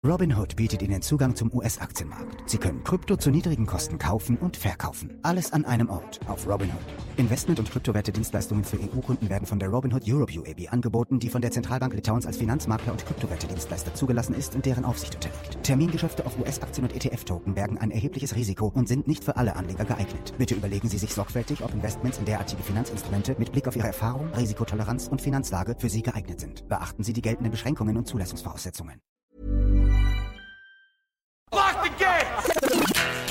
Robinhood bietet Ihnen Zugang zum US-Aktienmarkt. Sie können Krypto zu niedrigen Kosten kaufen und verkaufen. Alles an einem Ort auf Robinhood. Investment- und Kryptowerte-Dienstleistungen für EU-Kunden werden von der Robinhood Europe UAB angeboten, die von der Zentralbank Litauens als Finanzmakler und Kryptowerte-Dienstleister zugelassen ist und deren Aufsicht unterliegt. Termingeschäfte auf US-Aktien und ETF-Token bergen ein erhebliches Risiko und sind nicht für alle Anleger geeignet. Bitte überlegen Sie sich sorgfältig, ob Investments in derartige Finanzinstrumente mit Blick auf Ihre Erfahrung, Risikotoleranz und Finanzlage für Sie geeignet sind. Beachten Sie die geltenden Beschränkungen und Zulassungsvoraussetzungen. Lock the gate!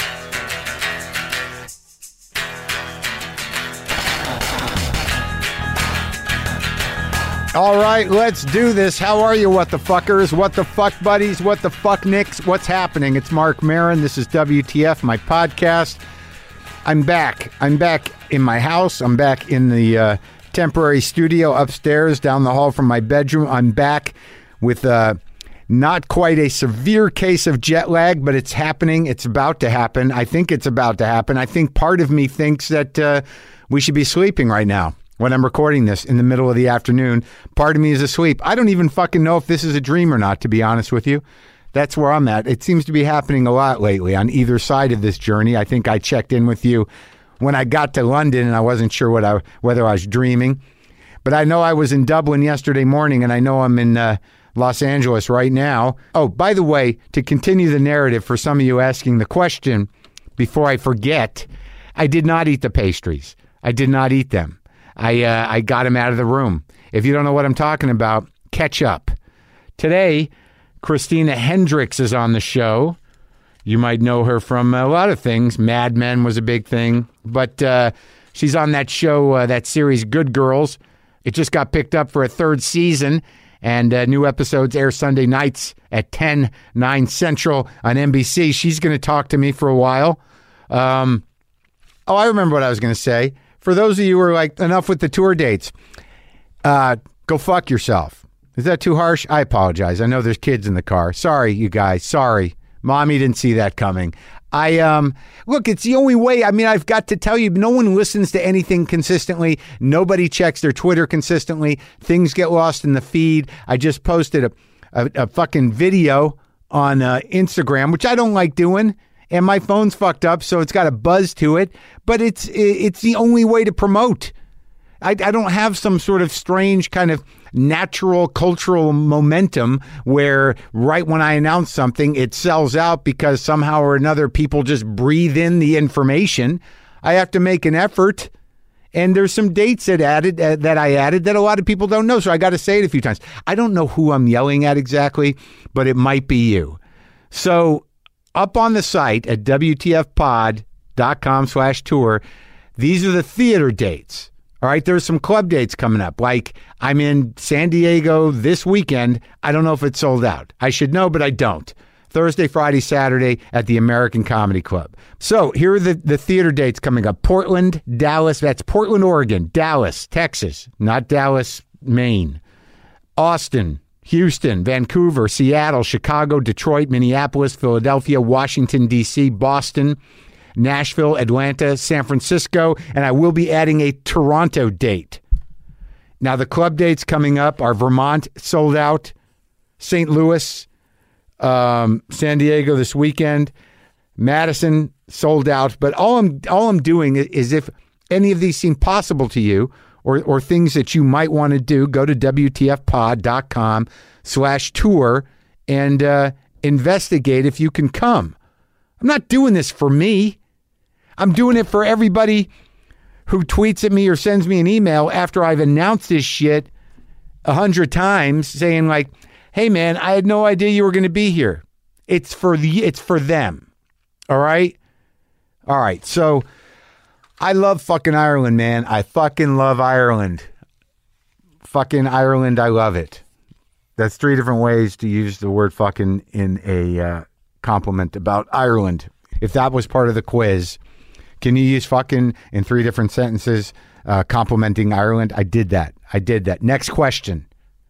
All right, let's do this. How are you, what the fuckers? What the fuck buddies? What the fuck nicks? What's happening? It's Mark Maron. This is WTF, my podcast. I'm back. I'm back in my house. I'm back in the temporary studio upstairs down the hall from my bedroom. I'm back with not quite a severe case of jet lag, but it's happening. It's about to happen. I think it's about to happen. I think part of me thinks that we should be sleeping right now when I'm recording this in the middle of the afternoon. Part of me is asleep. I don't even fucking know if this is a dream or not, to be honest with you. That's where I'm at. It seems to be happening a lot lately on either side of this journey. I think I checked in with you when I got to London and I wasn't sure whether I was dreaming. But I know I was in Dublin yesterday morning and I know I'm in Los Angeles right now. Oh, by the way, to continue the narrative for some of you asking the question, before I forget, I did not eat the pastries. I did not eat them. I got them out of the room. If you don't know what I'm talking about, catch up. Today, Christina Hendricks is on the show. You might know her from a lot of things. Mad Men was a big thing. But she's on that show, that series, Good Girls. It just got picked up for a third season. And new episodes air Sunday nights at 10, 9 Central on NBC. She's going to talk to me for a while. I remember what I was going to say. For those of you who are like, enough with the tour dates, go fuck yourself. Is that too harsh? I apologize. I know there's kids in the car. Sorry, you guys. Sorry. Mommy didn't see that coming. Look, it's the only way. I mean, I've got to tell you, no one listens to anything consistently. Nobody checks their Twitter consistently. Things get lost in the feed. I just posted a fucking video on Instagram, which I don't like doing. And my phone's fucked up, so it's got a buzz to it. But it's the only way to promote. I don't have some sort of strange kind of natural cultural momentum where right when I announce something, it sells out because somehow or another people just breathe in the information. I have to make an effort. And there's some dates that I added that a lot of people don't know. So I got to say it a few times. I don't know who I'm yelling at exactly, but it might be you. So up on the site at WTFpod.com/tour, these are the theater dates. All right, there's some club dates coming up. Like, I'm in San Diego this weekend. I don't know if it's sold out. I should know, but I don't. Thursday, Friday, Saturday at the American Comedy Club. So here are the theater dates coming up. Portland, Dallas, that's Portland, Oregon. Dallas, Texas, not Dallas, Maine. Austin, Houston, Vancouver, Seattle, Chicago, Detroit, Minneapolis, Philadelphia, Washington, D.C., Boston, Nashville, Atlanta, San Francisco, and I will be adding a Toronto date. Now, the club dates coming up are Vermont, sold out, St. Louis, San Diego this weekend, Madison, sold out. But all I'm doing is if any of these seem possible to you or things that you might want to do, go to WTFpod.com/tour and investigate if you can come. I'm not doing this for me. I'm doing it for everybody who tweets at me or sends me an email after I've announced this shit 100 times saying like, hey man, I had no idea you were going to be here. It's for them. All right. So I love fucking Ireland, man. I fucking love Ireland. Fucking Ireland. I love it. That's 3 different ways to use the word fucking in a compliment about Ireland. If that was part of the quiz, can you use fucking in 3 different sentences complimenting Ireland? I did that. Next question.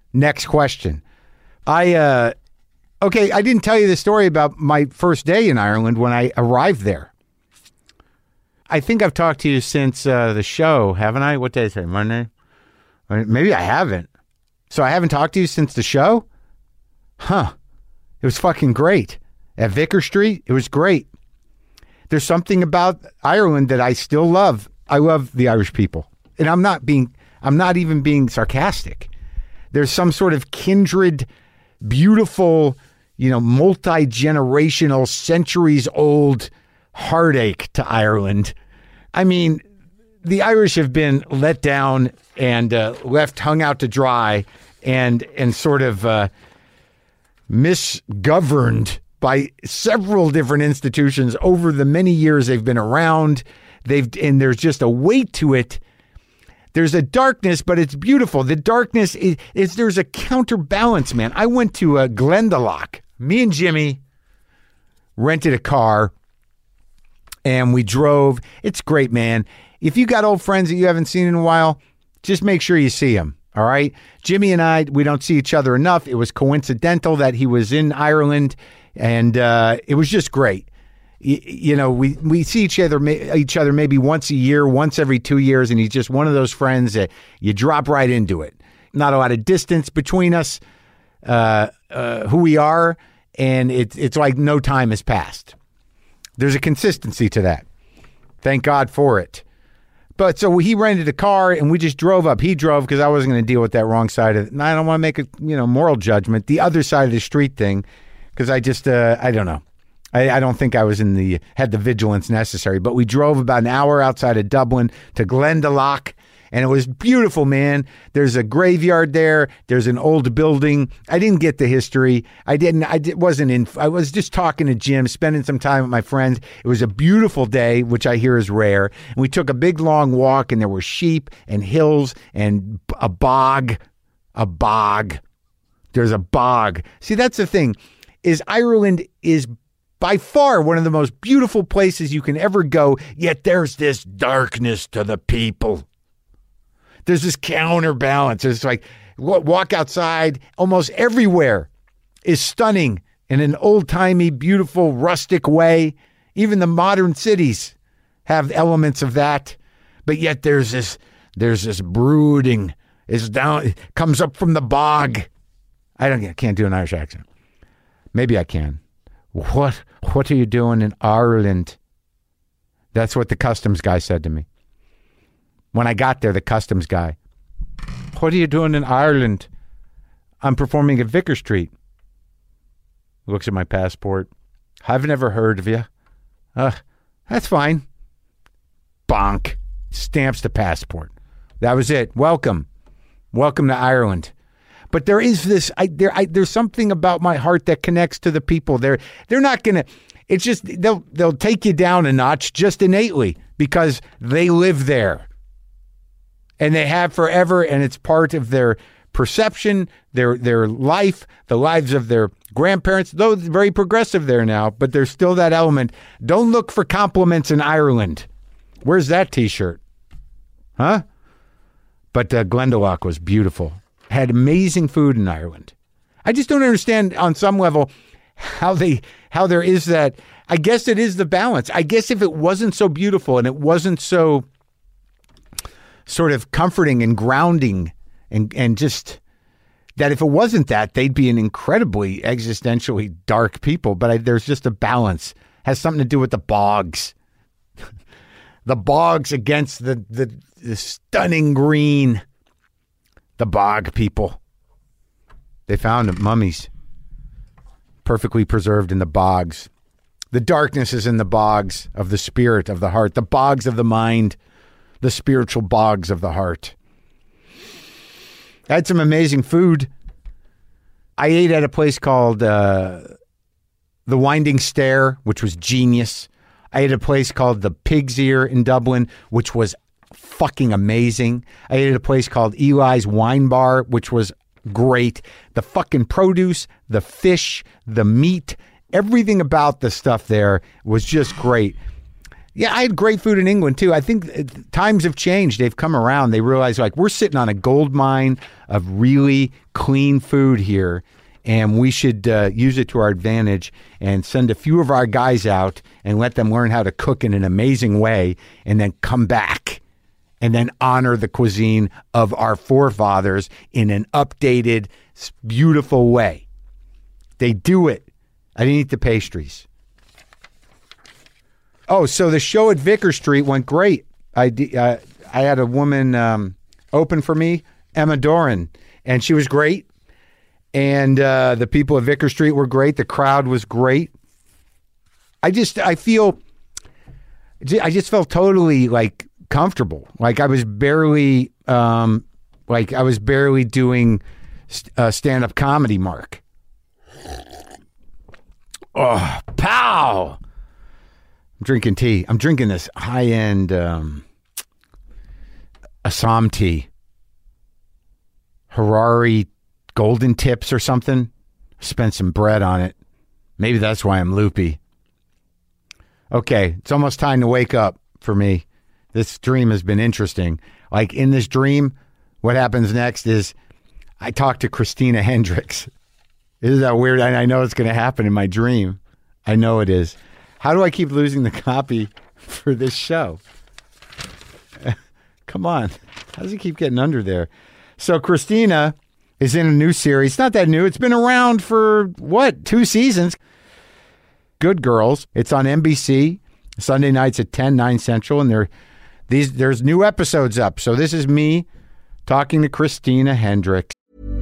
I didn't tell you the story about my first day in Ireland when I arrived there. I think I've talked to you since the show, haven't I? What day is it? Monday? Maybe I haven't. So I haven't talked to you since the show? Huh. It was fucking great. At Vicar Street, it was great. There's something about Ireland that I still love. I love the Irish people. And I'm not even being sarcastic. There's some sort of kindred, beautiful, multi-generational, centuries-old heartache to Ireland. I mean, the Irish have been let down and left hung out to dry and sort of misgoverned by several different institutions over the many years they've been around. And there's just a weight to it. There's a darkness, but it's beautiful. The darkness is there's a counterbalance, man. I went to Glendalough. Me and Jimmy rented a car and we drove. It's great, man. If you got old friends that you haven't seen in a while, just make sure you see them. All right. Jimmy and I, we don't see each other enough. It was coincidental that he was in Ireland and it was just great. We see each other maybe once a year, once every 2 years, and he's just one of those friends that you drop right into it. Not a lot of distance between us, who we are, and it's like no time has passed. There's a consistency to that. Thank God for it. But so he rented a car and we just drove up. He drove because I wasn't going to deal with that wrong side of it. And I don't want to make a moral judgment. The other side of the street thing, because I just I don't know. I don't think I was had the vigilance necessary, but we drove about an hour outside of Dublin to Glendalough, and it was beautiful, man. There's a graveyard there. There's an old building. I didn't get the history. I was just talking to Jim, spending some time with my friends. It was a beautiful day, which I hear is rare. And we took a big, long walk, and there were sheep and hills and a bog. There's a bog. See, that's the thing, is Ireland is by far one of the most beautiful places you can ever go, yet there's this darkness to the people. There's this counterbalance. It's like, walk outside, almost everywhere is stunning in an old-timey, beautiful, rustic way. Even the modern cities have elements of that. But yet there's this brooding, it comes up from the bog. I can't do an Irish accent. Maybe I can. What are you doing in Ireland? That's what the customs guy said to me. When I got there, the customs guy, what are you doing in Ireland? I'm performing at Vicar Street. Looks at my passport. I've never heard of you. That's fine. Bonk. Stamps the passport. That was it. Welcome to Ireland. But there is this, there's something about my heart that connects to the people. They're not going to, it's just, they'll take you down a notch just innately because they live there. And they have forever, and it's part of their perception, their life, the lives of their grandparents, though it's very progressive there now, but there's still that element. Don't look for compliments in Ireland. Where's that t-shirt? Huh? But Glendalough was beautiful. Had amazing food in Ireland. I just don't understand on some level how there is that. I guess it is the balance. I guess if it wasn't so beautiful and it wasn't so sort of comforting and grounding and just that if it wasn't that, they'd be an incredibly existentially dark people. But there's just a balance. Has something to do with the bogs. The bogs against the stunning green. The bog people. They found mummies perfectly preserved in the bogs. The darkness is in the bogs of the spirit of the heart, the bogs of the mind, the spiritual bogs of the heart. I had some amazing food. I ate at a place called The Winding Stair, which was genius. I ate at a place called The Pig's Ear in Dublin, which was fucking amazing. I ate at a place called Eli's Wine Bar, which was great. The fucking produce, the fish, the meat, everything about the stuff there was just great. Yeah, I had great food in England too. I think times have changed. They've come around. They realize like we're sitting on a gold mine of really clean food here, and we should use it to our advantage and send a few of our guys out and let them learn how to cook in an amazing way and then come back and then honor the cuisine of our forefathers in an updated, beautiful way. They do it. I didn't eat the pastries. Oh, so the show at Vicker Street went great. I had a woman open for me, Emma Doran, and she was great. And the people at Vicker Street were great. The crowd was great. I just felt totally like comfortable. Like I was barely doing stand-up comedy, Mark. Oh, pow! I'm drinking tea. I'm drinking this high-end Assam tea. Harari Golden Tips or something. Spent some bread on it. Maybe that's why I'm loopy. Okay, it's almost time to wake up for me. This dream has been interesting. Like in this dream, what happens next is I talk to Christina Hendricks. Isn't that weird? I know it's going to happen in my dream. I know it is. How do I keep losing the copy for this show? Come on. How does it keep getting under there? So Christina is in a new series. It's not that new. It's been around for, 2 seasons. Good Girls. It's on NBC Sunday nights at 10, 9 Central, and there's new episodes up. So this is me talking to Christina Hendricks.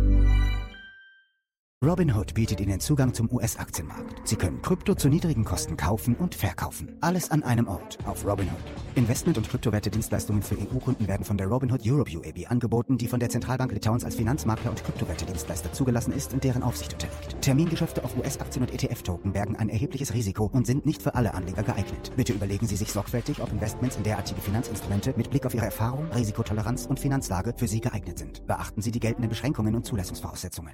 Robinhood bietet Ihnen Zugang zum US-Aktienmarkt. Sie können Krypto zu niedrigen Kosten kaufen und verkaufen. Alles an einem Ort auf Robinhood. Investment- und Kryptowerte-Dienstleistungen für EU-Kunden werden von der Robinhood Europe UAB angeboten, die von der Zentralbank Litauens als Finanzmakler und Kryptowerte-Dienstleister zugelassen ist und deren Aufsicht unterliegt. Termingeschäfte auf US-Aktien und ETF-Token bergen ein erhebliches Risiko und sind nicht für alle Anleger geeignet. Bitte überlegen Sie sich sorgfältig, ob Investments in derartige Finanzinstrumente mit Blick auf Ihre Erfahrung, Risikotoleranz und Finanzlage für Sie geeignet sind. Beachten Sie die geltenden Beschränkungen und Zulassungsvoraussetzungen.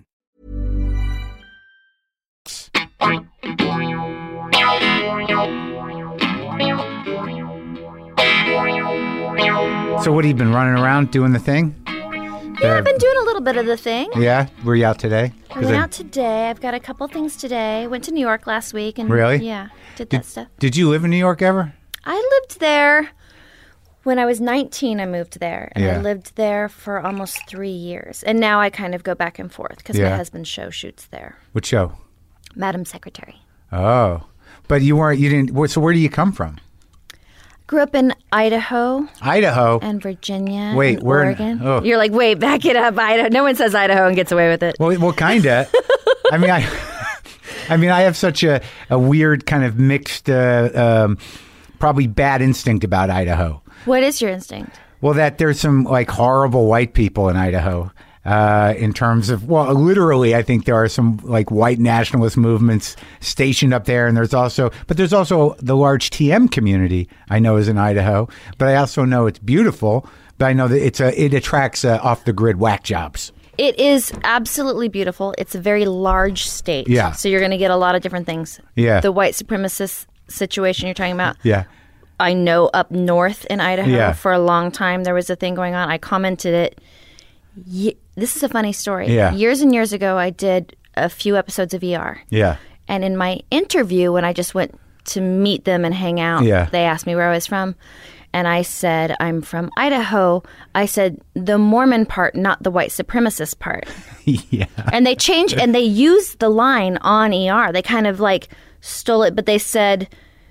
So what have you been running around doing the thing? Yeah, I've been doing a little bit of the thing. Yeah? Were you out today? I went out today. I've got a couple things today. Went to New York last week. And Really? Yeah, did that stuff. Did you live in New York ever? I lived there when I was 19. I moved there. And Yeah. I lived there for almost 3 years. And now I kind of go back and forth because Yeah. my husband's show shoots there. What show? Madam Secretary. Oh. But you didn't, so where do you come from? Grew up in Idaho Idaho? and Virginia Wait, and where in- Oregon. oh. You're like, wait, back it up, Idaho. No one says Idaho and gets away with it. Well, kinda. I mean, I have such a weird kind of mixed, probably bad instinct about Idaho. What is your instinct? Well, that there's some like horrible white people in Idaho. In terms of, well, literally, I think there are some like white nationalist movements stationed up there, and there's also the large TM community I know is in Idaho. But I also know it's beautiful. But I know that it attracts off the grid whack jobs. It is absolutely beautiful. It's a very large state. Yeah. So you're going to get a lot of different things. Yeah. The white supremacist situation you're talking about. Yeah. I know up north in Idaho Yeah. for a long time there was a thing going on. I commented it. This is a funny story. Yeah. Years and years ago, I did a few episodes of ER. Yeah. And in my interview, when I just went to meet them and hang out, Yeah. they asked me where I was from. And I said, I'm from Idaho. I said, the Mormon part, not the white supremacist part. Yeah. And they changed, and they used the line on ER. They kind of like stole it, but they said,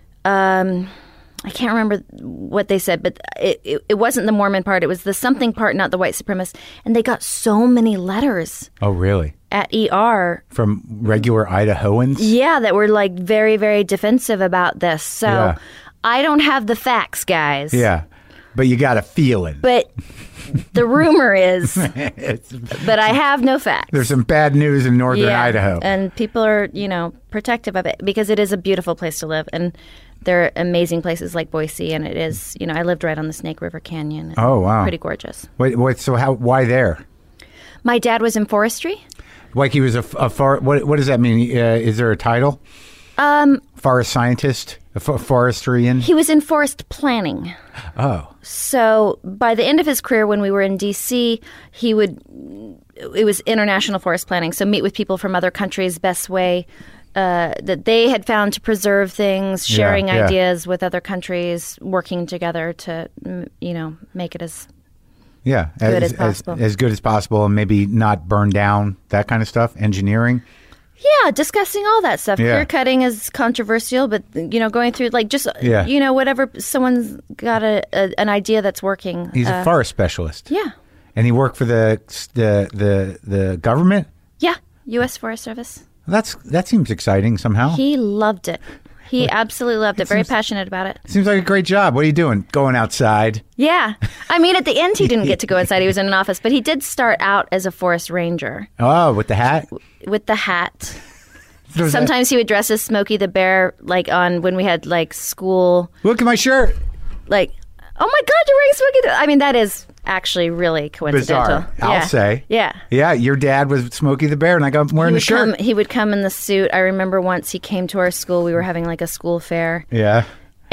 I can't remember what they said, but it wasn't the Mormon part. It was the something part, not the white supremacist. And they got so many letters Oh, really? at ER. From regular Idahoans? Yeah, that were like very, very defensive about this. So Yeah. I don't have the facts, guys. Yeah. But you got a feeling. But the rumor is, but I have no facts. There's some bad news in northern Idaho. And people are, protective of it because it is a beautiful place to live. And there are amazing places like Boise. And it is, I lived right on the Snake River Canyon. Oh, wow. Pretty gorgeous. Wait, why there? My dad was in forestry. Like he was a what does that mean? Is there a title? Forest scientist? A forestryman? He was in forest planning. Oh. So by the end of his career, when we were in D.C., it was international forest planning. So meet with people from other countries, best way that they had found to preserve things, sharing ideas with other countries, working together to, make it as good as possible. As good as possible, and maybe not burn down, that kind of stuff, engineering. Yeah, discussing all that stuff. Yeah. Clear cutting is controversial, but going through like just Yeah. Whatever someone's got an idea that's working. He's a forest specialist. Yeah. And he worked for the government? Yeah, U.S. Forest Service. That seems exciting somehow. He loved it. He absolutely loved it. Very passionate about it. Seems like a great job. What are you doing? Going outside? Yeah. I mean, at the end, he didn't get to go inside. He was in an office, but he did start out as a forest ranger Oh, with the hat? with the hat. Was Sometimes he would dress as Smokey the Bear, like when we had like school, Look at my shirt. like, oh my God, you're wearing Smokey the I mean, that is actually really coincidental. Bizarre. I'll say. Yeah. Yeah, your dad was Smokey the Bear, and I got wearing the shirt. He would come in the suit. I remember once he came to our school. We were having like a school fair, Yeah.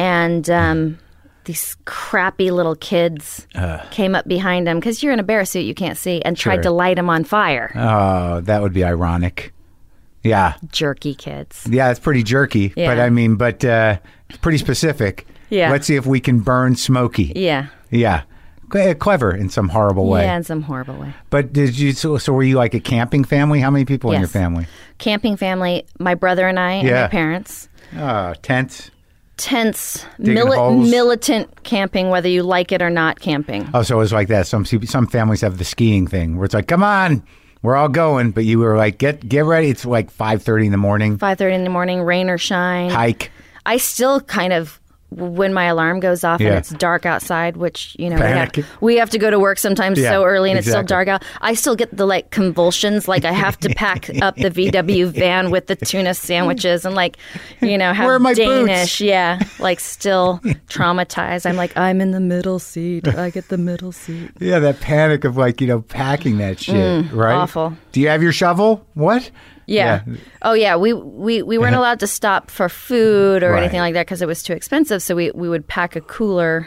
and these crappy little kids came up behind him because you're in a bear suit, you can't see, and tried Sure. to light him on fire. Oh, that would be ironic. Yeah. Jerky kids. Yeah, it's pretty jerky. Yeah. But it's pretty specific. Yeah. Let's see if we can burn Smokey. Yeah. Yeah. Clever in some horrible way. Yeah, in some horrible way. But did you? So were you like a camping family? How many people in your Yes. family? Camping family, my brother and I and Yeah. my parents. Tents. Tense, Digging holes. militant camping, whether you like it or not camping. Oh, so it was like that. Some families have the skiing thing where it's like, come on, we're all going, but you were like, get ready. It's like 5:30 in the morning. 5:30 in the morning, rain or shine. Hike. I still kind of, when my alarm goes off Yeah. and it's dark outside, which, Panic. we have to go to work sometimes Yeah, so early and it's exactly. still dark out. I still get the like convulsions. Like I have to pack up the VW van with the tuna sandwiches and like, have Where are my Danish. boots? Yeah. Like still traumatized. I'm like, I'm in the middle seat. I get the middle seat. Yeah, that panic of like, packing that shit, right? awful. Do you have your shovel? What? Yeah. Oh, yeah. We weren't allowed to stop for food or Right. anything like that because it was too expensive. So we would pack a cooler.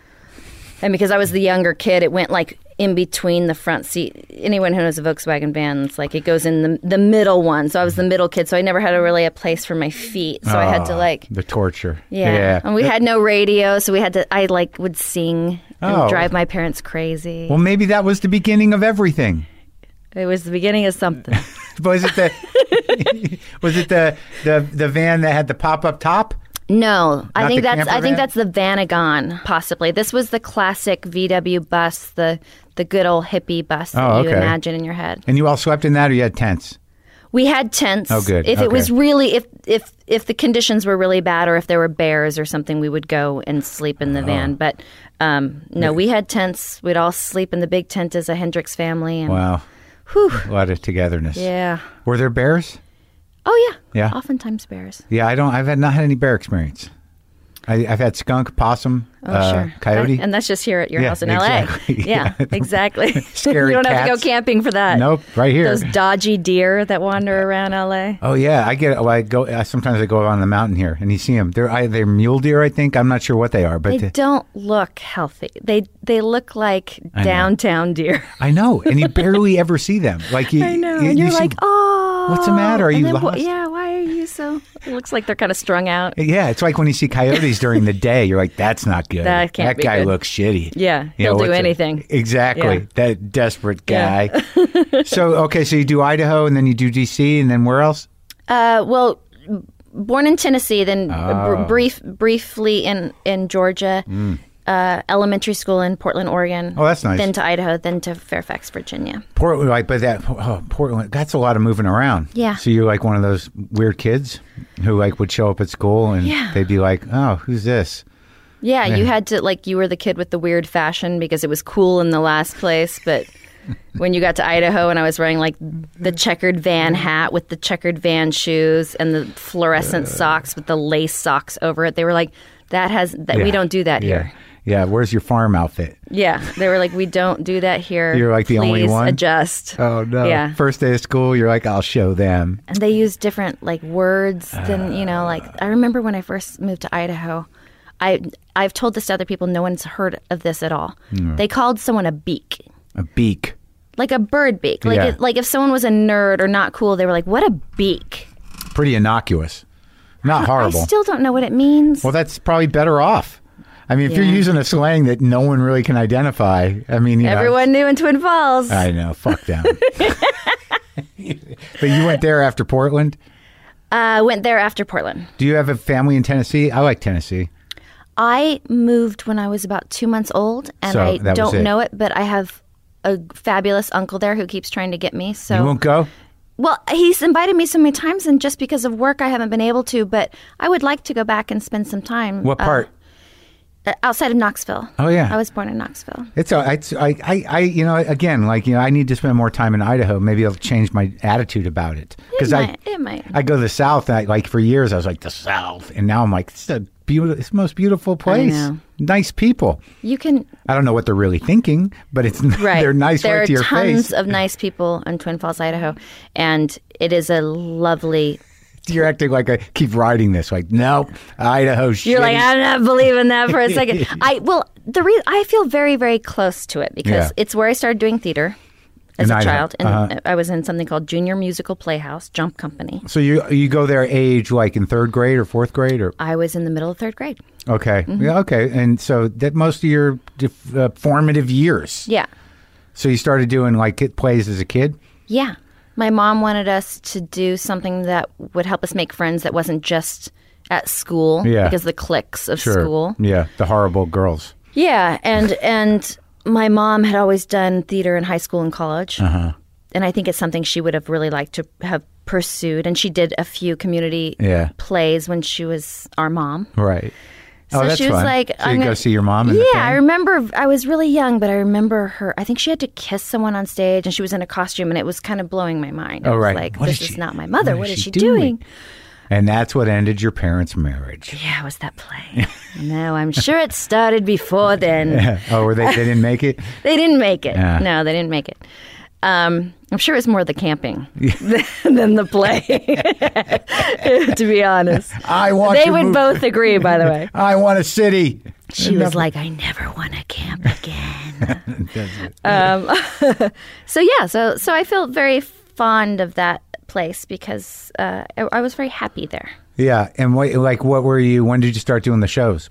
And because I was the younger kid, it went like in between the front seat. Anyone who knows a Volkswagen van, it's like it goes in the middle one. So I was the middle kid. So I never had a place for my feet. So I had to like, The torture. yeah. And we had no radio. So I like would sing and Oh. drive my parents crazy. Well, maybe that was the beginning of everything. It was the beginning of something. Was it the van that had the pop-up top? No, I Not think the that's camper van? the Vanagon, possibly. This was the classic VW bus, the good old hippie bus that Oh, you okay. imagine in your head. And you all slept in that, or you had tents? We had tents. Oh, good. If it was Okay. really if the conditions were really bad or if there were bears or something, we would go and sleep in the Oh. van. But no, we had tents. We'd all sleep in the big tent as a Hendricks family. And, Wow. whew, A lot of togetherness. yeah. Were there bears? Oh yeah. Yeah. Oftentimes bears. Yeah, I've not had any bear experience. I've had skunk, possum, Oh, sure. coyote. And that's just here at your Yeah, house in LA. exactly. Yeah, exactly. Scary you don't have to go cats. camping for that. Nope, right here. Those dodgy deer that wander around LA. Oh yeah, sometimes I go on the mountain here and you see them. They're mule deer, I think. I'm not sure what they are, but They don't look healthy. They look like I know. downtown deer. I know, and you barely ever see them. Like you, I know. you- And you you're see- like, oh. What's the matter? Are And you then, lost? yeah, why are you so... It looks like they're kind of strung out. Yeah, it's like when you see coyotes during the day. You're like, that's not good. That can't be guy good. looks shitty. Yeah, You know, he'll do what's anything. Exactly. Yeah. That desperate guy. Yeah. So you do Idaho, and then you do DC, and then where else? Well, born in Tennessee, then Oh. briefly in Georgia, elementary school in Portland, Oregon. Oh, that's nice. Then to Idaho, then to Fairfax, Virginia. Portland, Portland. That's a lot of moving around. Yeah. So you're like one of those weird kids who like would show up at school, and Yeah. they'd be like, "Oh, who's this?" Yeah, you had to, like, you were the kid with the weird fashion because it was cool in the last place. But when you got to Idaho and I was wearing, like, the checkered van hat with the checkered van shoes and the fluorescent socks with the lace socks over it, they were like, we don't do that here. Yeah. Where's your farm outfit? Yeah, they were like, we don't do that here. You're like the only Please one? adjust. Oh no! Yeah. First day of school, you're like, "I'll show them." And they use different, like, words than, like, I remember when I first moved to Idaho, I've told this to other people, no one's heard of this at all. They called someone a beak. A beak. Like a bird beak. Like, Yeah. like if someone was a nerd or not cool, they were like, what a beak. Pretty innocuous. Not horrible. I still don't know what it means. Well, that's probably better off. I mean, if you're Yeah. using a slang that no one really can identify, I mean, Everyone knew in Twin Falls. I know. Fuck them. But you went there after Portland? Went there after Portland. Do you have a family in Tennessee? I like Tennessee. I moved when I was about 2 months old, and So I that was don't it. know it, but I have a fabulous uncle there who keeps trying to get me. So You won't go? Well, he's invited me so many times, and just because of work, I haven't been able to. But I would like to go back and spend some time. What part? Outside of Knoxville. Oh, yeah. I was born in Knoxville. Again, I need to spend more time in Idaho. Maybe I'll change my attitude about it. It might. I go to the South, and for years I was like, the South. And now I'm like, it's the most beautiful place. know. Nice people. You can. I don't know what they're really thinking, but it's Right. they're nice there right to your are tons face. of nice people in Twin Falls, Idaho, and it is a lovely. You're acting like I keep riding this. Like, no, Idaho. You're like, I'm not believing that for a second. I feel very, very close to it because Yeah. it's where I started doing theater as In a Idaho. child, and Uh-huh. I was in something called Junior Musical Playhouse, Jump Company. So you go there age like in third grade or fourth grade or I was in the middle of third grade. okay, yeah, okay, and so that most of your formative years. Yeah. So you started doing like plays as a kid. Yeah. My mom wanted us to do something that would help us make friends that wasn't just at school Yeah. because of the cliques of Sure. school. Yeah, the horrible girls. Yeah, and my mom had always done theater in high school and college. Uh-huh. And I think it's something she would have really liked to have pursued. And she did a few community Yeah. plays when she was our mom. Right. So oh, that's she was fun. like, so you go see your mom in the Yeah, thing? I remember I was really young, but I remember her. I think she had to kiss someone on stage, and she was in a costume, and it was kind of blowing my mind. I Oh, was right. like, What this is is she- not my mother. What is she doing? doing? And that's what ended your parents' marriage. Yeah, it was that play. No, I'm sure it started before then. Oh, they didn't make it? They didn't make it. Yeah. No, they didn't make it. I'm sure it was more the camping than the play, to be honest. I want They to would move- both agree, by the way. I want a city. She was like, I never want to camp again. So I feel very fond of that place because I was very happy there. Yeah, and what were you? When did you start doing the shows?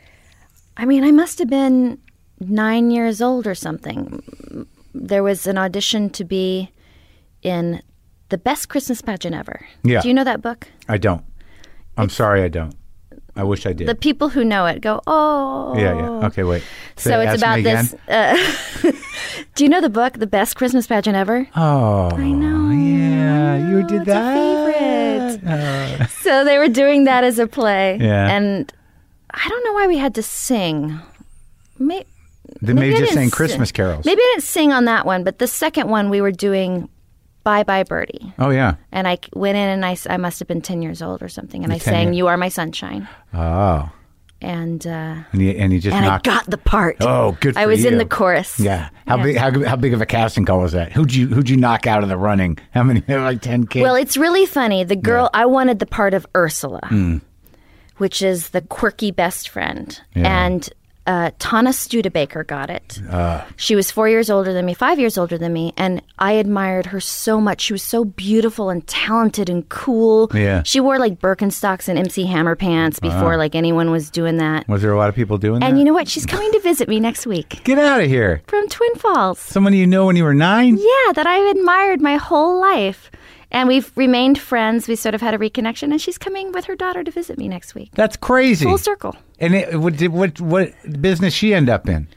I mean, I must have been 9 years old or something. There was an audition to be in The Best Christmas Pageant Ever. Yeah. Do you know that book? I don't. I'm sorry, I don't. I wish I did. The people who know it go, oh. Yeah. Okay, wait. So it's Ask about me again. this. Do you know the book, The Best Christmas Pageant Ever? Oh, I know. Yeah, you did It's that. a favorite. So they were doing that as a play. Yeah. And I don't know why we had to sing. They Maybe maybe I just didn't saying sing. Christmas carols. Maybe I didn't sing on that one, but the second one we were doing Bye Bye Birdie. Oh yeah. And I went in and I must have been 10 years old or something. And I 10 sang years. You Are My Sunshine. Oh, And and you just I knocked. got the part. Oh, good for I was you. in the chorus. Yeah. How Yeah. big? How big of a casting call was that? Who'd you knock out of the running? How many? Like 10 kids. Well, it's really funny. The girl, I wanted the part of Ursula, which is the quirky best friend. Yeah. And Tana Studebaker got it. She was 4 years older than me, 5 years older than me, and I admired her so much. She was so beautiful and talented and cool. Yeah. She wore like Birkenstocks and MC Hammer pants before like anyone was doing that. Was there a lot of people doing that? And you know what? She's coming to visit me next week Get out of here. from Twin Falls. Someone you know when you were 9? Yeah, that I've admired my whole life. And we've remained friends. We sort of had a reconnection, and she's coming with her daughter to visit me next week. That's crazy. Full circle. And what business she end up in?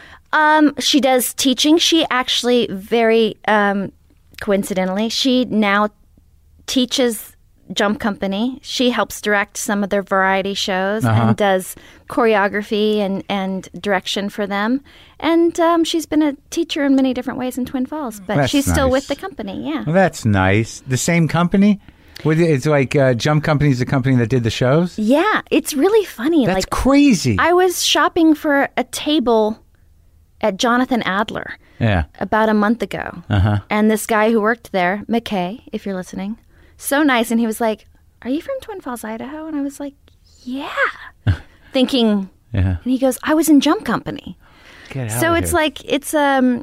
She does teaching. She actually very coincidentally, she now teaches Jump Company. She helps direct some of their variety shows and does choreography and direction for them. And she's been a teacher in many different ways in Twin Falls, but That's she's still nice. with the company. Yeah. Well, that's nice. The same company? It's like Jump Company's the company that did the shows? Yeah, it's really funny. That's like crazy. I was shopping for a table at Jonathan Adler yeah. about a month ago. And this guy who worked there, McKay, if you're listening, so nice. And he was like, are you from Twin Falls, Idaho? And I was like, yeah. Thinking, Yeah. and he goes, I was in Jump Company. Get out So of it's here. like, it's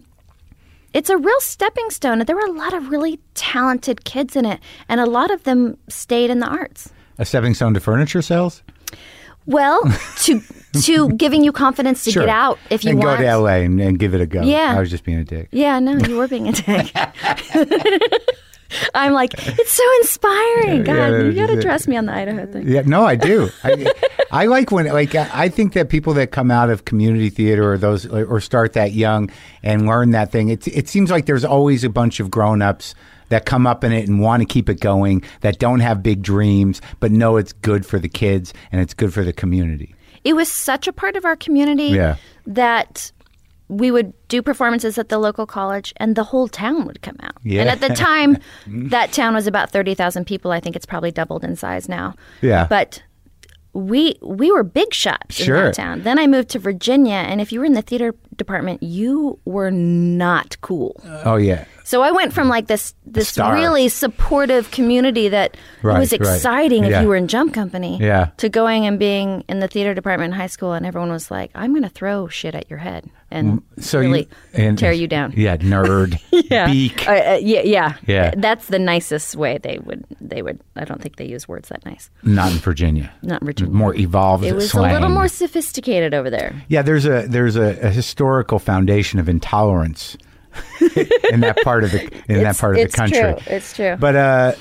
a real stepping stone. There were a lot of really talented kids in it. And a lot of them stayed in the arts. A stepping stone to furniture sales? Well, to giving you confidence to Sure. get out if you and want. go to LA and give it a go. Yeah. I was just being a dick. Yeah, no, you were being a dick. I'm like, it's so inspiring. God, Yeah, you got to trust me on the Idaho thing. Yeah, no, I do. I like when, like, I think that people that come out of community theater or start that young and learn that thing, it seems like there's always a bunch of grown-ups that come up in it and want to keep it going, that don't have big dreams, but know it's good for the kids and it's good for the community. It was such a part of our community that we would do performances at the local college and the whole town would come out. Yeah. And at the time, that town was about 30,000 people. I think it's probably doubled in size now. Yeah. But we were big shots in Sure. that town. Then I moved to Virginia, and if you were in the theater department, you were not cool. Oh, yeah. So I went from like this Star. really supportive community that Right, it was right. exciting if Yeah. you were in Jump Company Yeah. to going and being in the theater department in high school, and everyone was like, I'm going to throw shit at your head and really tear you down. Yeah, nerd. Yeah. Beak. Yeah. Yeah. That's the nicest way they would. I don't think they use words that nice. Not in Virginia. Not in Virginia. More evolved It was slang. a little more sophisticated over there. Yeah, there's a historical foundation of intolerance in that part of the country. It's true. But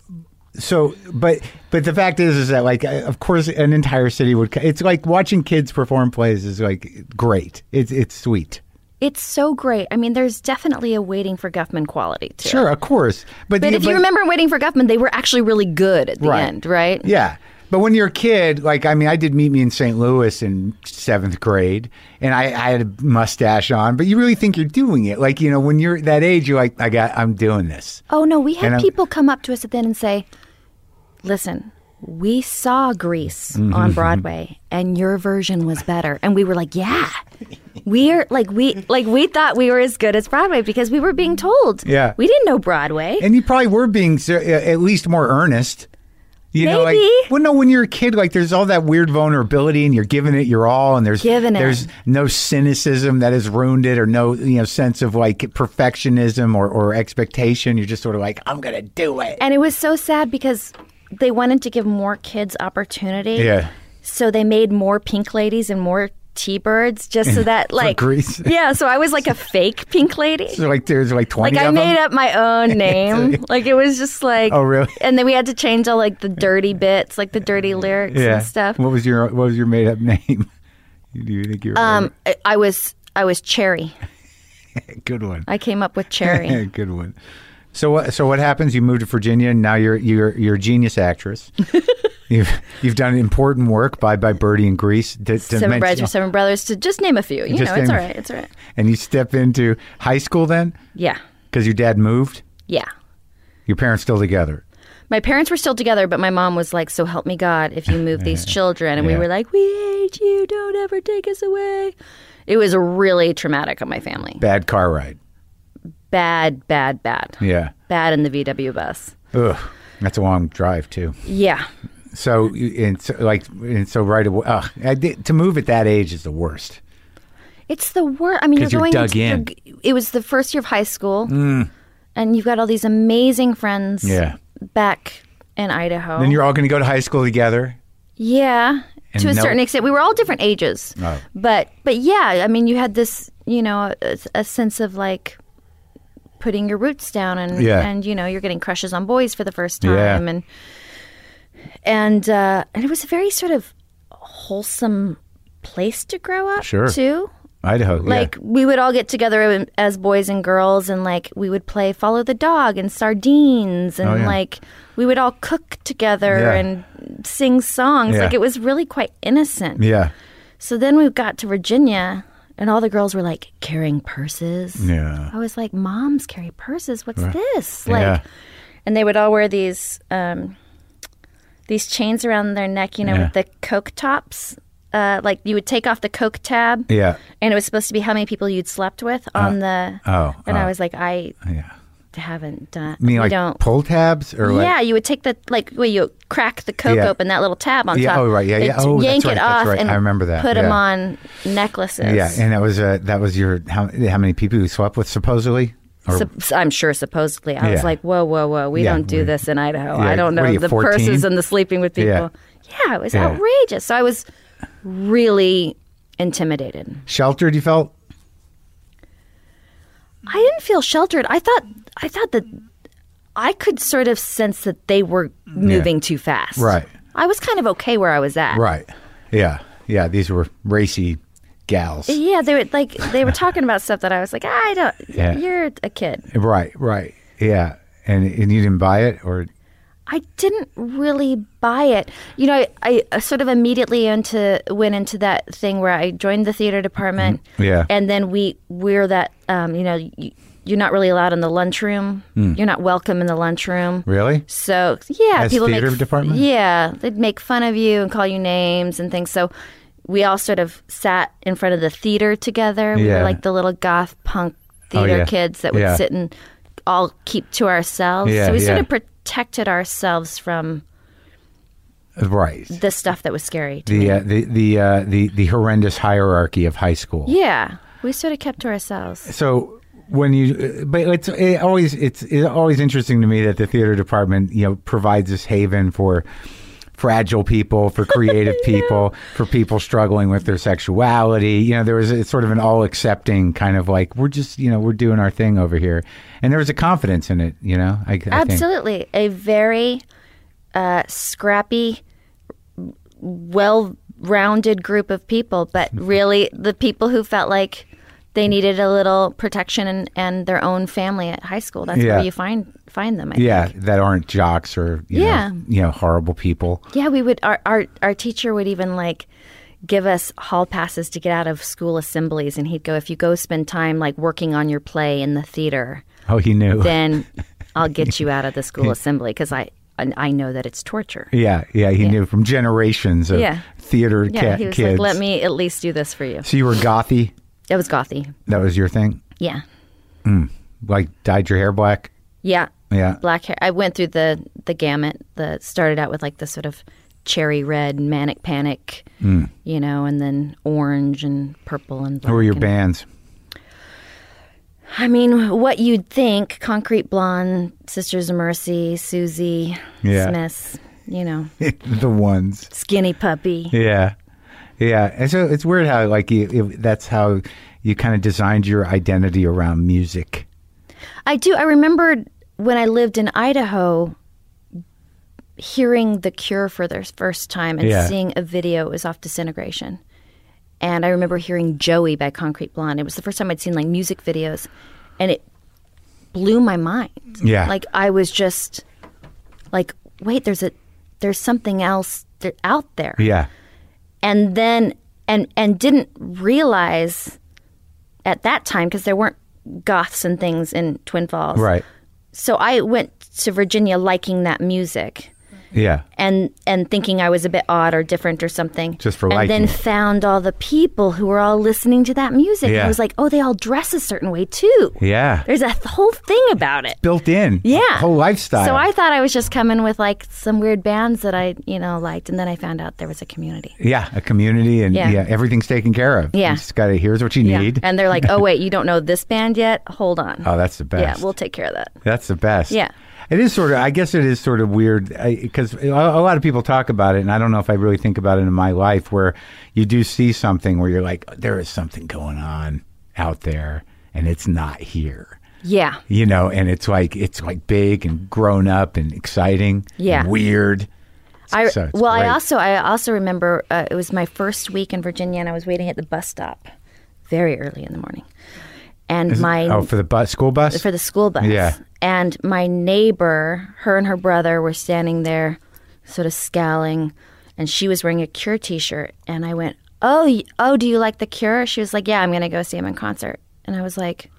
but the fact is that, like, of course an entire city would. It's like watching kids perform plays is like great. It's sweet. It's so great. I mean, there's definitely a Waiting for Guffman quality to it. Sure, of course. But if you remember Waiting for Guffman, they were actually really good at the end, right? Yeah. But when you're a kid, like, I mean, I did Meet Me in St. Louis in 7th grade, and I had a mustache on, but you really think you're doing it. Like, you know, when you're that age, you're like, I'm doing this. Oh, no, we had people come up to us at the end and say, listen, we saw Grease on Broadway, and your version was better. And we were like, yeah. We thought we were as good as Broadway because we were being told. Yeah. We didn't know Broadway. And you probably were being at least more earnest. You know, like, Maybe. well, no, when you're a kid, like, there's all that weird vulnerability, and you're giving it your all, and there's no cynicism that has ruined it, or no, you know, sense of like perfectionism or expectation. You're just sort of like, I'm gonna do it. And it was so sad because they wanted to give more kids opportunity. Yeah. So they made more Pink Ladies and more T-Birds just so that, like, Grease. Yeah, so I was like a fake Pink Lady. So like there's like 20 Like, I of them? made up my own name. Like, it was just like... Oh, really? And then we had to change all, like, the dirty bits, like the dirty lyrics and stuff. What was your made up name? Do you think you were I was Cherry. Good one. I came up with Cherry. Good one. So what happens? You moved to Virginia, and now you're a genius actress. You've done important work by Birdie and Grease. Seven Brothers, to just name a few. You know, it's all right. It's all right. And you step into high school then? Yeah. Because your dad moved? Yeah. Your parents still together? My parents were still together, but my mom was like, so help me God if you move these children. And we were like, we hate you. Don't ever take us away. It was really traumatic on my family. Bad car ride. Bad. Yeah. Bad in the VW bus. Ugh. That's a long drive, too. Yeah. So right away, to move at that age is the worst. It's the worst. I mean, you're 'Cause you're going dug in. It was the first year of high school, and you've got all these amazing friends back in Idaho. Then you're all going to go to high school together? Yeah, And to a certain extent. We were all different ages. Oh. But yeah, I mean, you had this, you know, a sense of like putting your roots down and you know, you're getting crushes on boys for the first time and it was a very sort of wholesome place to grow up too. Idaho, like we would all get together as boys and girls, and like we would play Follow the Dog and Sardines, and like we would all cook together and sing songs. Like it was really quite innocent. Yeah. So then we got to Virginia, and all the girls were like carrying purses. Yeah. I was like, moms carry purses. What's this? Like, and they would all wear these chains around their neck, you know, with the Coke tops. Like you would take off the Coke tab. Yeah. And it was supposed to be how many people you'd slept with on the. And I was like, I haven't done. You mean like don't pull tabs or like? Yeah, you would take you crack the Coke open, that little tab on top. Oh right, yeah. Oh, yank that's right, it off that's right. and I remember that. Put them on necklaces. Yeah, and that was your how many people you slept with supposedly? I'm sure supposedly. I was like, whoa. We don't do this in Idaho. Yeah. I don't know the 14? purses and the sleeping with people. Yeah, it was outrageous. So I was really intimidated. Sheltered, you felt? I didn't feel sheltered. I thought that I could sort of sense that they were moving too fast. Right. I was kind of okay where I was at. Right. Yeah. Yeah. These were racy gals. Yeah, they were talking about stuff that I was like, I don't. You're a kid. Right. Right. Yeah. And you didn't buy it, or? I didn't really buy it. You know, I sort of immediately went into that thing where I joined the theater department. Yeah. And then we're that, you're not really allowed in the lunchroom. You're not welcome in the lunchroom. Really? So, yeah. As theater department? Yeah. They'd make fun of you and call you names and things. So we all sort of sat in front of the theater together. We were like the little goth punk theater kids that would sit and all keep to ourselves. So we sort of protected ourselves from the stuff that was scary to me. The horrendous hierarchy of high school. Yeah, we sort of kept to ourselves. So when but it's always interesting to me that the theater department, provides this haven for fragile people, for creative people, for people struggling with their sexuality. It's sort of an all-accepting kind of like, we're just, we're doing our thing over here. And there was a confidence in it, I Absolutely. think. A very scrappy, well-rounded group of people, but really the people who felt like they needed a little protection and their own family at high school. That's where you find them, I think. That aren't jocks or horrible people. Yeah, we would. Our teacher would even give us hall passes to get out of school assemblies, and he'd go, if you go spend time working on your play in the theater. Oh, he knew. Then I'll get you out of the school assembly because I know that it's torture. Yeah, he knew from generations of theater he was kids. Like, let me at least do this for you. So you were gothy? It was gothy. That was your thing? Yeah. Like dyed your hair black? Yeah. Yeah. Black hair. I went through the gamut. Started out with the sort of cherry red, manic panic, and then orange and purple and black. Who were your bands? I mean, what you'd think: Concrete Blonde, Sisters of Mercy, Susie, Smiths. The ones. Skinny Puppy. Yeah. Yeah, and so it's weird how that's how you kind of designed your identity around music. I do. I remembered when I lived in Idaho, hearing The Cure for the first time and seeing a video. It was off Disintegration, and I remember hearing Joey by Concrete Blonde. It was the first time I'd seen music videos, and it blew my mind. Yeah, I was just wait, there's something else out there. Yeah. And then, and didn't realize at that time, because there weren't goths and things in Twin Falls. Right. So I went to Virginia liking that music. Yeah. And thinking I was a bit odd or different or something. Just for liking. And then it. found all the people who were all listening to that music. Yeah. And I was like, oh, they all dress a certain way too. Yeah. There's a whole thing about it. Built in. Yeah. Whole lifestyle. So I thought I was just coming with some weird bands that I, liked. And then I found out there was a community. Yeah. A community and everything's taken care of. Yeah. You just got to, here's what you need. And they're like, oh, wait, you don't know this band yet? Hold on. Oh, that's the best. Yeah, we'll take care of that. That's the best. Yeah. It is I guess it is sort of weird because a lot of people talk about it, and I don't know if I really think about it in my life, where you do see something where you're like, there is something going on out there, and it's not here. Yeah. And it's big and grown up and exciting. Yeah. And weird. I great. also remember it was my first week in Virginia, and I was waiting at the bus stop very early in the morning. And for the school bus? For the school bus. Yeah. And my neighbor, her and her brother were standing there sort of scowling, and she was wearing a Cure t-shirt. And I went, oh, do you like The Cure? She was like, yeah, I'm going to go see him in concert. And I was like,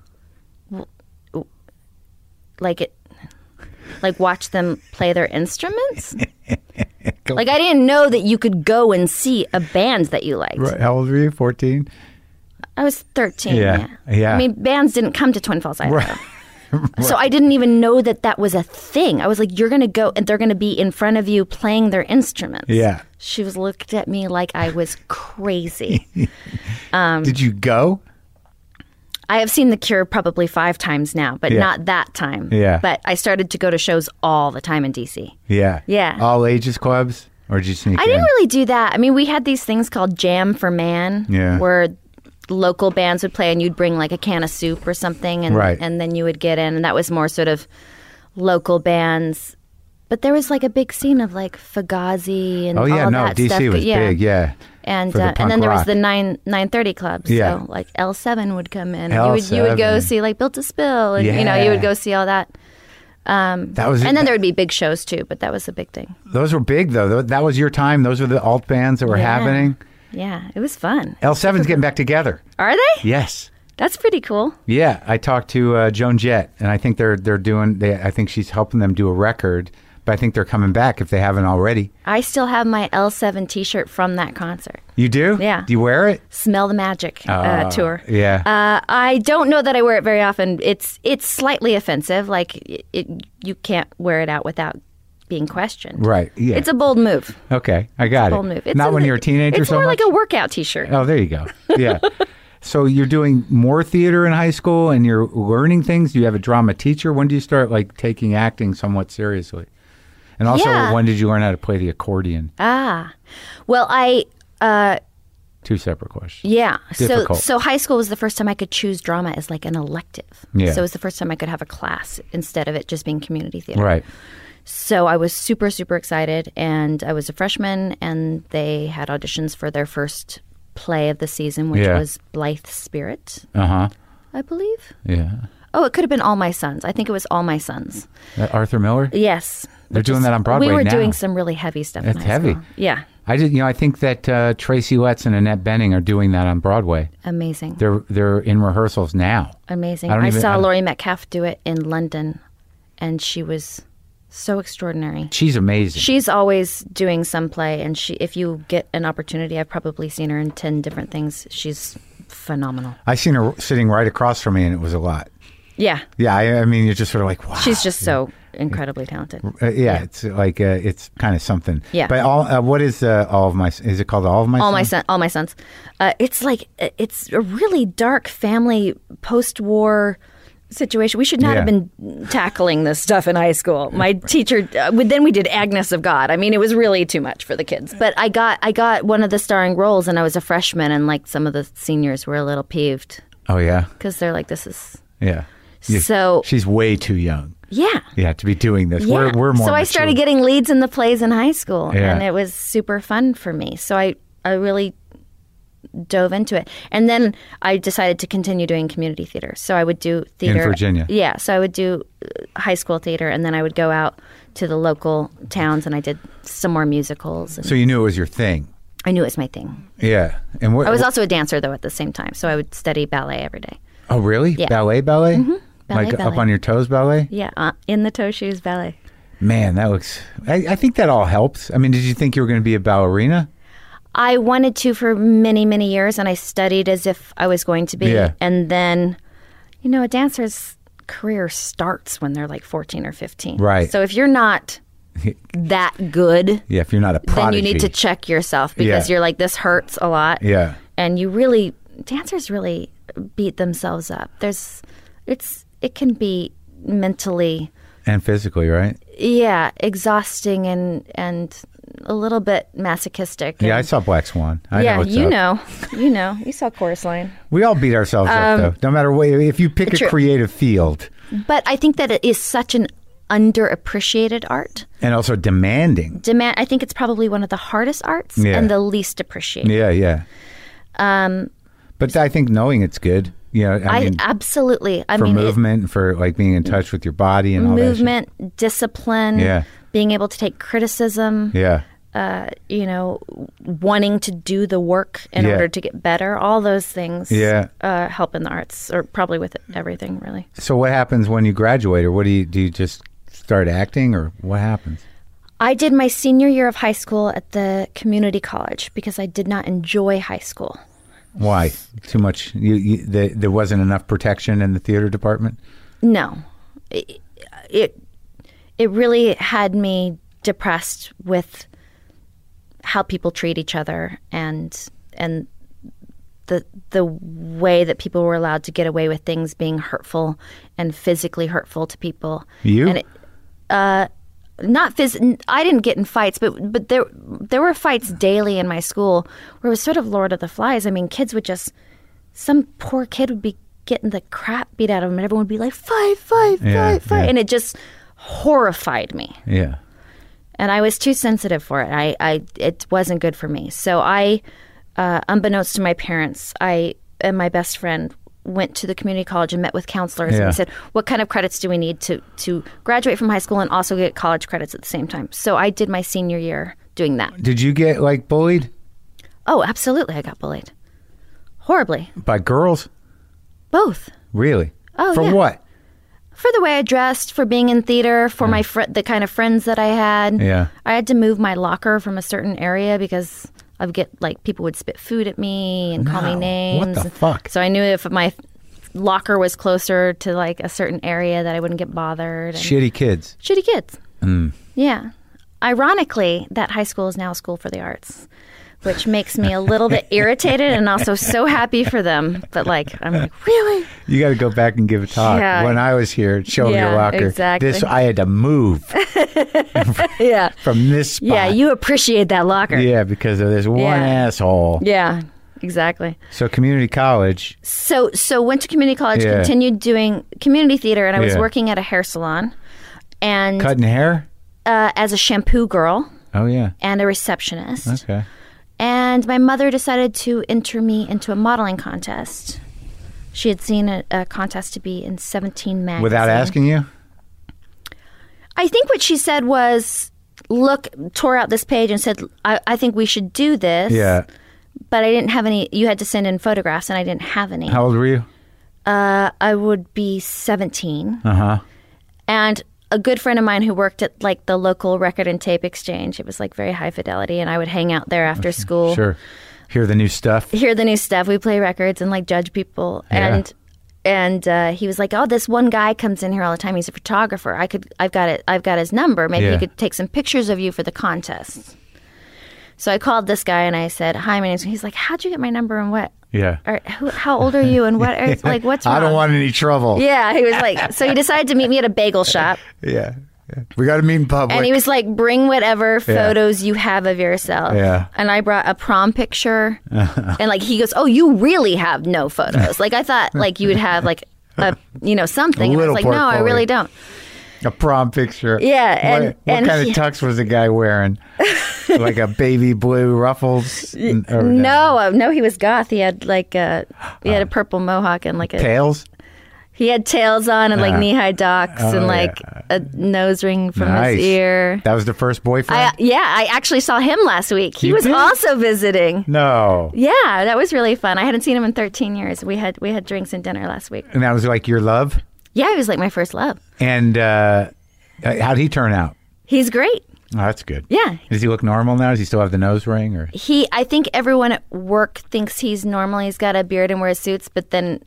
watch them play their instruments? I didn't know that you could go and see a band that you liked. Right. How old were you? 14? I was 13. Yeah. I mean, bands didn't come to Twin Falls, Idaho. Right. Right. So I didn't even know that was a thing. I was like, you're going to go and they're going to be in front of you playing their instruments. Yeah. She looked at me like I was crazy. Did you go? I have seen The Cure probably 5 times now, but not that time. Yeah. But I started to go to shows all the time in DC. Yeah. Yeah. All ages clubs? Or did you sneak in? I didn't really do that. I mean, we had these things called Jam for Man, where local bands would play and you'd bring a can of soup or something, and then you would get in, and that was more sort of local bands. But there was like a big scene of like Fugazi and all that DC stuff. was big, yeah. And for the punk then there was rock. the 930 club. Yeah. So like L7 would come in. L7. You would go see like Built to Spill, and you would go see all that. That was And then there would be big shows too, but that was a big thing. Those were big though. That was your time. Those were the alt bands that were happening. Yeah, it was fun. L7's getting back together. Are they? Yes. That's pretty cool. Yeah, I talked to Joan Jett, and I think they're doing. I think she's helping them do a record, but I think they're coming back if they haven't already. I still have my L7 T-shirt from that concert. You do? Yeah. Do you wear it? Smell the Magic tour. Yeah. I don't know that I wear it very often. It's slightly offensive. Like you can't wear it out without being questioned. Right. Yeah. It's a bold move. Okay, I got it. Bold move. Not when you're a teenager. It's so more much? like a workout T-shirt. Oh, there you go. Yeah. So you're doing more theater in high school, and you're learning things. Do you have a drama teacher? When do you start like taking acting somewhat seriously? And also, when did you learn how to play the accordion? Well, Two separate questions. Yeah. Difficult. So high school was the first time I could choose drama as like an elective. Yeah. So it was the first time I could have a class instead of it just being community theater. Right. So I was super, super excited, and I was a freshman, and they had auditions for their first play of the season, which was Blythe's Spirit, I believe. Yeah. Oh, it could have been All My Sons. I think it was All My Sons. Arthur Miller? Yes. They're doing that on Broadway We were now. doing some really heavy stuff in It's high heavy. school. Yeah. I think that Tracy Letts and Annette Bening are doing that on Broadway. Amazing. They're in rehearsals now. Amazing. I saw Laurie Metcalf do it in London, and she was so extraordinary. She's amazing. She's always doing some play, and if you get an opportunity, I've probably seen her in 10 different things. She's phenomenal. I seen her sitting right across from me, and it was a lot. Yeah. Yeah, I mean, you're just sort of like, wow. She's just so incredibly talented. It's like it's kind of something. Yeah. But what is all of my? Is it called All of My? All My Sons. It's like it's a really dark family post-war situation. We should not have been tackling this stuff in high school. My teacher. Then we did Agnes of God. I mean, it was really too much for the kids. But I got one of the starring roles, and I was a freshman, and like some of the seniors were a little peeved. Oh yeah. Because they're like, this is. Yeah. So she's way too young. Yeah. Yeah, to be doing this. Yeah. We're more. So I mature. started getting leads in the plays in high school, Yeah. and it was super fun for me. So I really dove into it. And then I decided to continue doing community theater. So I would do theater. In Virginia. Yeah. So I would do high school theater, and then I would go out to the local towns, and I did some more musicals. And So you knew it was your thing. I knew it was my thing. Yeah. And I was also a dancer, though, at the same time. So I would study ballet every day. Oh, really? Yeah. Ballet? Mm-hmm. Like Ballet. up on your toes ballet? Yeah. In the toe shoes ballet. Man, that looks. I think that all helps. I mean, did you think you were going to be a ballerina? I wanted to for many, many years, and I studied as if I was going to be. Yeah. And then, a dancer's career starts when they're like 14 or 15. Right. So if you're not that good, Yeah, if you're not a prodigy. then you need to check yourself because Yeah. you're like, this hurts a lot. Yeah. And dancers really beat themselves up. It can be mentally, And physically, right? exhausting and a little bit masochistic. Yeah, I and- saw Black Swan. I know what's up. You saw Chorus Line. We all beat ourselves up, though. No matter what, if you pick True. a creative field. But I think that it is such an underappreciated art. And also demanding. I think it's probably one of the hardest arts Yeah. and the least appreciated. Yeah. But I think knowing it's good. I mean, Absolutely. for movement, for like being in touch with your body and all that. Movement, discipline, Yeah. being able to take criticism, Yeah. wanting to do the work in Yeah. order to get better. All those things Yeah. help in the arts, or probably with everything, really. So what happens when you graduate, or what do you just start acting, or what happens? I did my senior year of high school at the community college because I did not enjoy high school. Why? Too much? There wasn't enough protection in the theater department? No. It really had me depressed with how people treat each other and the way that people were allowed to get away with things being hurtful and physically hurtful to people. You? And I didn't get in fights, but there were fights daily in my school where it was sort of Lord of the Flies. I mean, kids would some poor kid would be getting the crap beat out of him, and everyone would be like, fight, Yeah. and it just horrified me. Yeah. And I was too sensitive for it. It wasn't good for me. So I, unbeknownst to my parents, I and my best friend went to the community college and met with counselors. And we said, what kind of credits do we need to graduate from high school and also get college credits at the same time? So I did my senior year doing that. Did you get, like, bullied? Oh, absolutely. I got bullied. Horribly. By girls? Both. Really? Oh, For yeah. what? For the way I dressed, for being in theater, for my the kind of friends that I had. Yeah. I had to move my locker from a certain area because people would spit food at me and call me names. What the fuck? So I knew if my locker was closer to like a certain area that I wouldn't get bothered. And Shitty kids. Shitty kids. Yeah. Ironically, that high school is now a school for the arts, which makes me a little bit irritated and also so happy for them. But I'm like, really? You got to go back and give a talk. Yeah. When I was here, show your locker. Exactly. I had to move Yeah. from this spot. Yeah, you appreciate that locker. Yeah, because of this one asshole. Yeah, exactly. So community college. So went to community college, Yeah. continued doing community theater, and I was Yeah. working at a hair salon and Cutting hair? as a shampoo girl Oh, yeah. and a receptionist. Okay. And my mother decided to enter me into a modeling contest. She had seen a contest to be in 17 magazine. Without asking you? I think what she said was, tore out this page and said, I think we should do this. Yeah. But I didn't have any, you had to send in photographs and I didn't have any. How old were you? I would be 17. Uh-huh. And a good friend of mine who worked at the local record and tape exchange, it was very high fidelity, and I would hang out there after school. Sure. Hear the new stuff? Hear the new stuff. We play records and judge people. Yeah. And he was like, "Oh, this one guy comes in here all the time. He's a photographer. I've got his number. Maybe he could take some pictures of you for the contest." So I called this guy and I said, "Hi, my name's." He's like, "How'd you get my number and what? Yeah. How old are you and what? What's wrong?" I don't want any trouble. Yeah, he was like. So he decided to meet me at a bagel shop. Yeah. We got to meet in public. And he was like, "Bring whatever photos you have of yourself." Yeah. And I brought a prom picture. And he goes, "Oh, you really have no photos." I thought you would have something. And I was like, "No, I portfolio. really don't." A prom picture. Yeah. What kind of tux was the guy wearing? Like a baby blue ruffles? No, he was goth. He had a purple mohawk and Tails? He had tails on and knee-high docks and a nose ring from his ear. That was the first boyfriend? I actually saw him last week. He You was did? also visiting. No. Yeah, that was really fun. I hadn't seen him in 13 years. We had drinks and dinner last week. And that was your love? Yeah, he was my first love. And how'd he turn out? He's great. Oh, that's good. Yeah. Does he look normal now? Does he still have the nose ring? Or I think everyone at work thinks he's normal. He's got a beard and wears suits, but then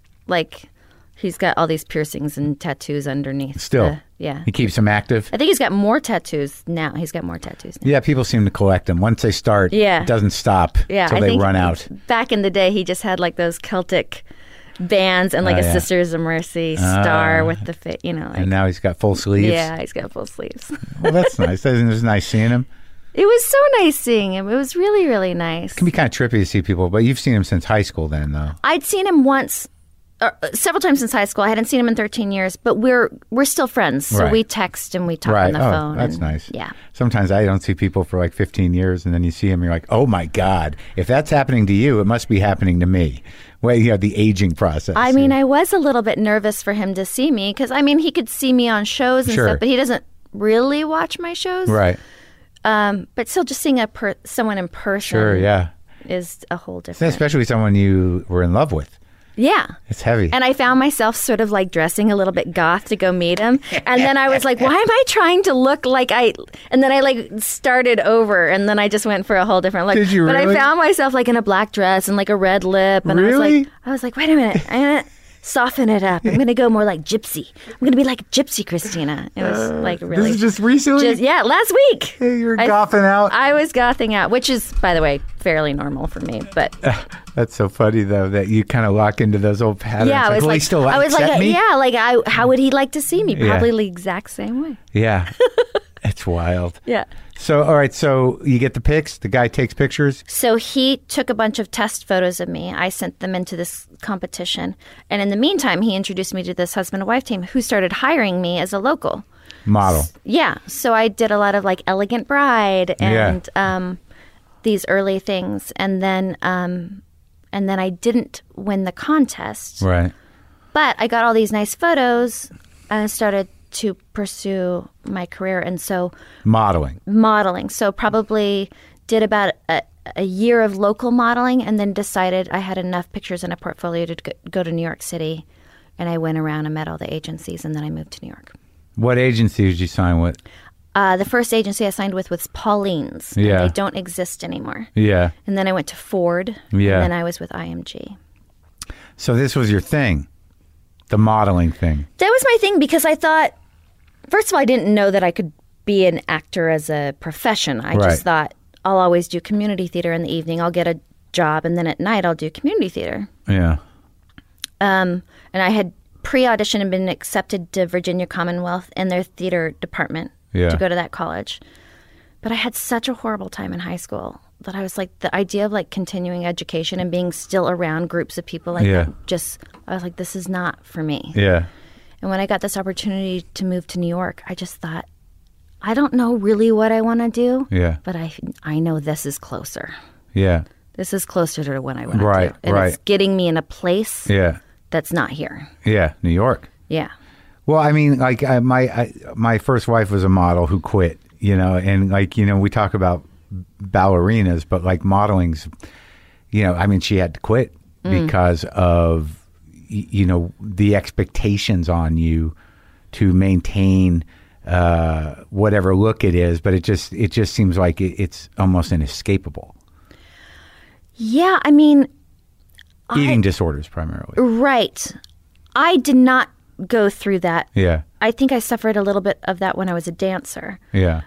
he's got all these piercings and tattoos underneath. Still? Yeah. He keeps them active? I think he's got more tattoos now. Yeah, people seem to collect them. Once they start, it doesn't stop until they run out. Back in the day, he just had those Celtic bands and a Sisters of Mercy star with the and now he's got full sleeves? Yeah, he's got full sleeves. Well, that's nice. It was nice seeing him. It was so nice seeing him. It was really, really nice. It can be kind of trippy to see people, but you've seen him since high school then, though. I'd seen him once, several times since high school. I hadn't seen him in 13 years, but we're still friends. So we text and we talk on the phone. That's nice. Yeah. Sometimes I don't see people for 15 years, and then you see him, you're like, oh my God, if that's happening to you, it must be happening to me. Well, the aging process. I mean, I was a little bit nervous for him to see me because, he could see me on shows and stuff, but he doesn't really watch my shows. Right. But still, just seeing someone in person is a whole different... Especially someone you were in love with. Yeah. It's heavy. And I found myself sort of dressing a little bit goth to go meet him. And then I was like, why am I trying to look like I... And then I started over and then I just went for a whole different look. Did you really? But I found myself in a black dress and a red lip. And Really? I was like, wait a minute. I'm going to soften it up. I'm going to go more like Gypsy. I'm going to be like Gypsy Christina. It was really... This is just recently? Last week. Hey, you're gothing out? I was gothing out, which is, by the way, fairly normal for me. But... That's so funny, though, that you kind of lock into those old patterns. Yeah, I was he still accept me? how would he like to see me? Probably the exact same way. Yeah. It's wild. Yeah. So, all right, so you get the pics? The guy takes pictures? So he took a bunch of test photos of me. I sent them into this competition. And in the meantime, he introduced me to this husband and wife team who started hiring me as a local. Model. Yeah. So I did a lot of like Elegant Bride and these early things. And then I didn't win the contest. Right. But I got all these nice photos and I started to pursue my career. And so modeling. So probably did about a year of local modeling and then decided I had enough pictures in a portfolio to go to New York City. And I went around and met all the agencies and then I moved to New York. What agency did you sign with? The first agency I signed with was Pauline's. And Yeah. they don't exist anymore. Yeah. And then I went to Ford. Yeah. And then I was with IMG. So this was your thing, the modeling thing. That was my thing because I thought, first of all, I didn't know that I could be an actor as a profession. I Right. just thought I'll always do community theater in the evening. I'll get a job and then at night I'll do community theater. Yeah. And I had pre-auditioned and been accepted to Virginia Commonwealth in their theater department to go to that college. But I had such a horrible time in high school that I was like, the idea of like continuing education and being still around groups of people like that, I was like, this is not for me. Yeah. And when I got this opportunity to move to New York, I just thought, I don't know really what I want to do, but I know this is closer. Yeah. This is closer to what I want to Right, do. And right. it's getting me in a place Yeah. that's not here. Yeah. New York. Yeah. Well, I mean, like my first wife was a model who quit, and like, we talk about ballerinas, but like modeling's, I mean, she had to quit because of, the expectations on you to maintain whatever look it is, but it just seems like it's almost inescapable. Yeah, I mean, Eating disorders primarily. right. I did not go through that. Yeah. I think I suffered a little bit of that when I was a dancer. Yeah.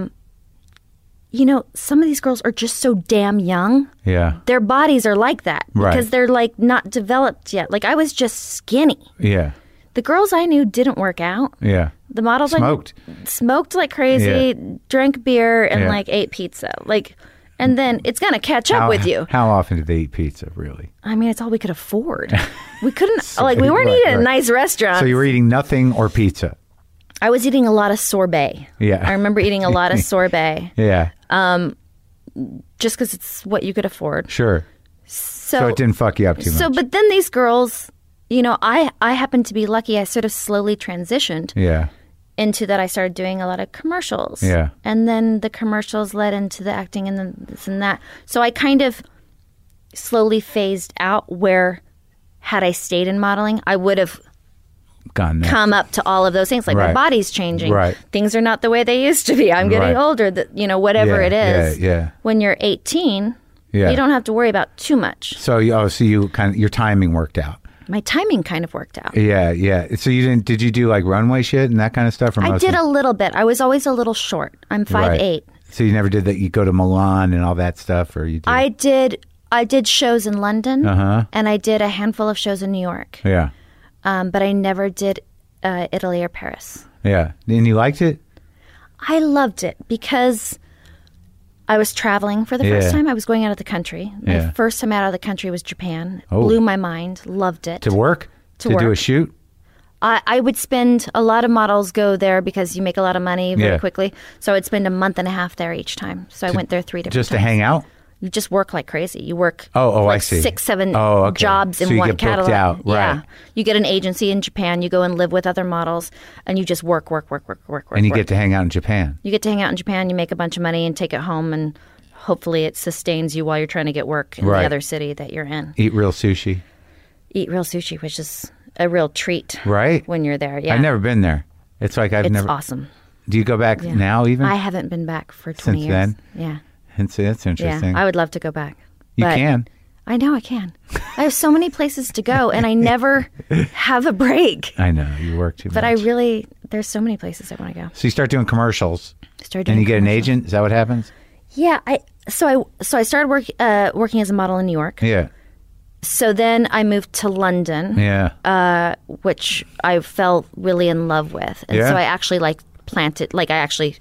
Some of these girls are just so damn young. Yeah. Their bodies are like that Right. because they're like not developed yet. Like I was just skinny. Yeah. The girls I knew didn't work out. Yeah. The models Smoked. smoked like crazy, drank beer and Yeah. like ate pizza. And then it's going to catch up with you. How often did they eat pizza, really? I mean, it's all we could afford. We couldn't, we weren't Right, eating at right. nice restaurants. So you were eating nothing or pizza? I was eating a lot of sorbet. Yeah. I remember eating a lot of sorbet Yeah. just because it's what you could afford. Sure. So it didn't fuck you up too much. So, but then these girls, I happened to be lucky. I sort of slowly transitioned Yeah. into that. I started doing a lot of commercials. Yeah. And then the commercials led into the acting and then this and that. So I kind of slowly phased out where had I stayed in modeling, I would have Gone next. come up to all of those things. Like Right. my body's changing. Right. Things are not the way they used to be. I'm getting Right. older, whatever Yeah, it is. yeah. When you're 18, Yeah. you don't have to worry about too much. So you kind of, your timing worked out. My timing kind of worked out. Yeah, yeah. So did you do like runway shit and that kind of stuff? Or I mostly- did a little bit. I was always a little short. I'm 5'8". So you never did that? You go to Milan and all that stuff, or you did? I did shows in London, Uh-huh. and I did a handful of shows in New York, Yeah, but I never did Italy or Paris. yeah. And you liked it? I loved it because I was traveling for the first Yeah. time. I was going out of the country. My Yeah. first time out of the country was Japan. Oh. Blew my mind. Loved it. To work? To do a work. shoot? I would spend, a lot of models go there because you make a lot of money very Yeah. quickly. So I would spend a month and a half there each time. So I went there 3 different Just times. to hang out? You just work like crazy. You work Oh, like I see. 6, 7 Oh, okay. jobs So in you one get booked catalog. out, right. Yeah. You get an agency in Japan. You go and live with other models, and you just work. And you get to hang out in Japan? You get to hang out in Japan. You make a bunch of money and take it home, and hopefully it sustains you while you're trying to get work in Right. the other city that you're in. Eat real sushi? Eat real sushi, which is a real treat. Right? When you're there. Yeah. I've never been there. It's like I've It's never... awesome. Do you go back Yeah. now even? I haven't been back for 20 Since years. then? Yeah. That's interesting. Yeah. I would love to go back. You But can. I know I can. I have so many places to go, and I never have a break. I know. You work too But much. there's so many places I want to go. So you start doing commercials. Start doing And you get an commercials. agent? Is that what happens? Yeah, So I started working as a model in New York. Yeah. So then I moved to London, Yeah. which I fell really in love with, and Yeah. so I actually I actually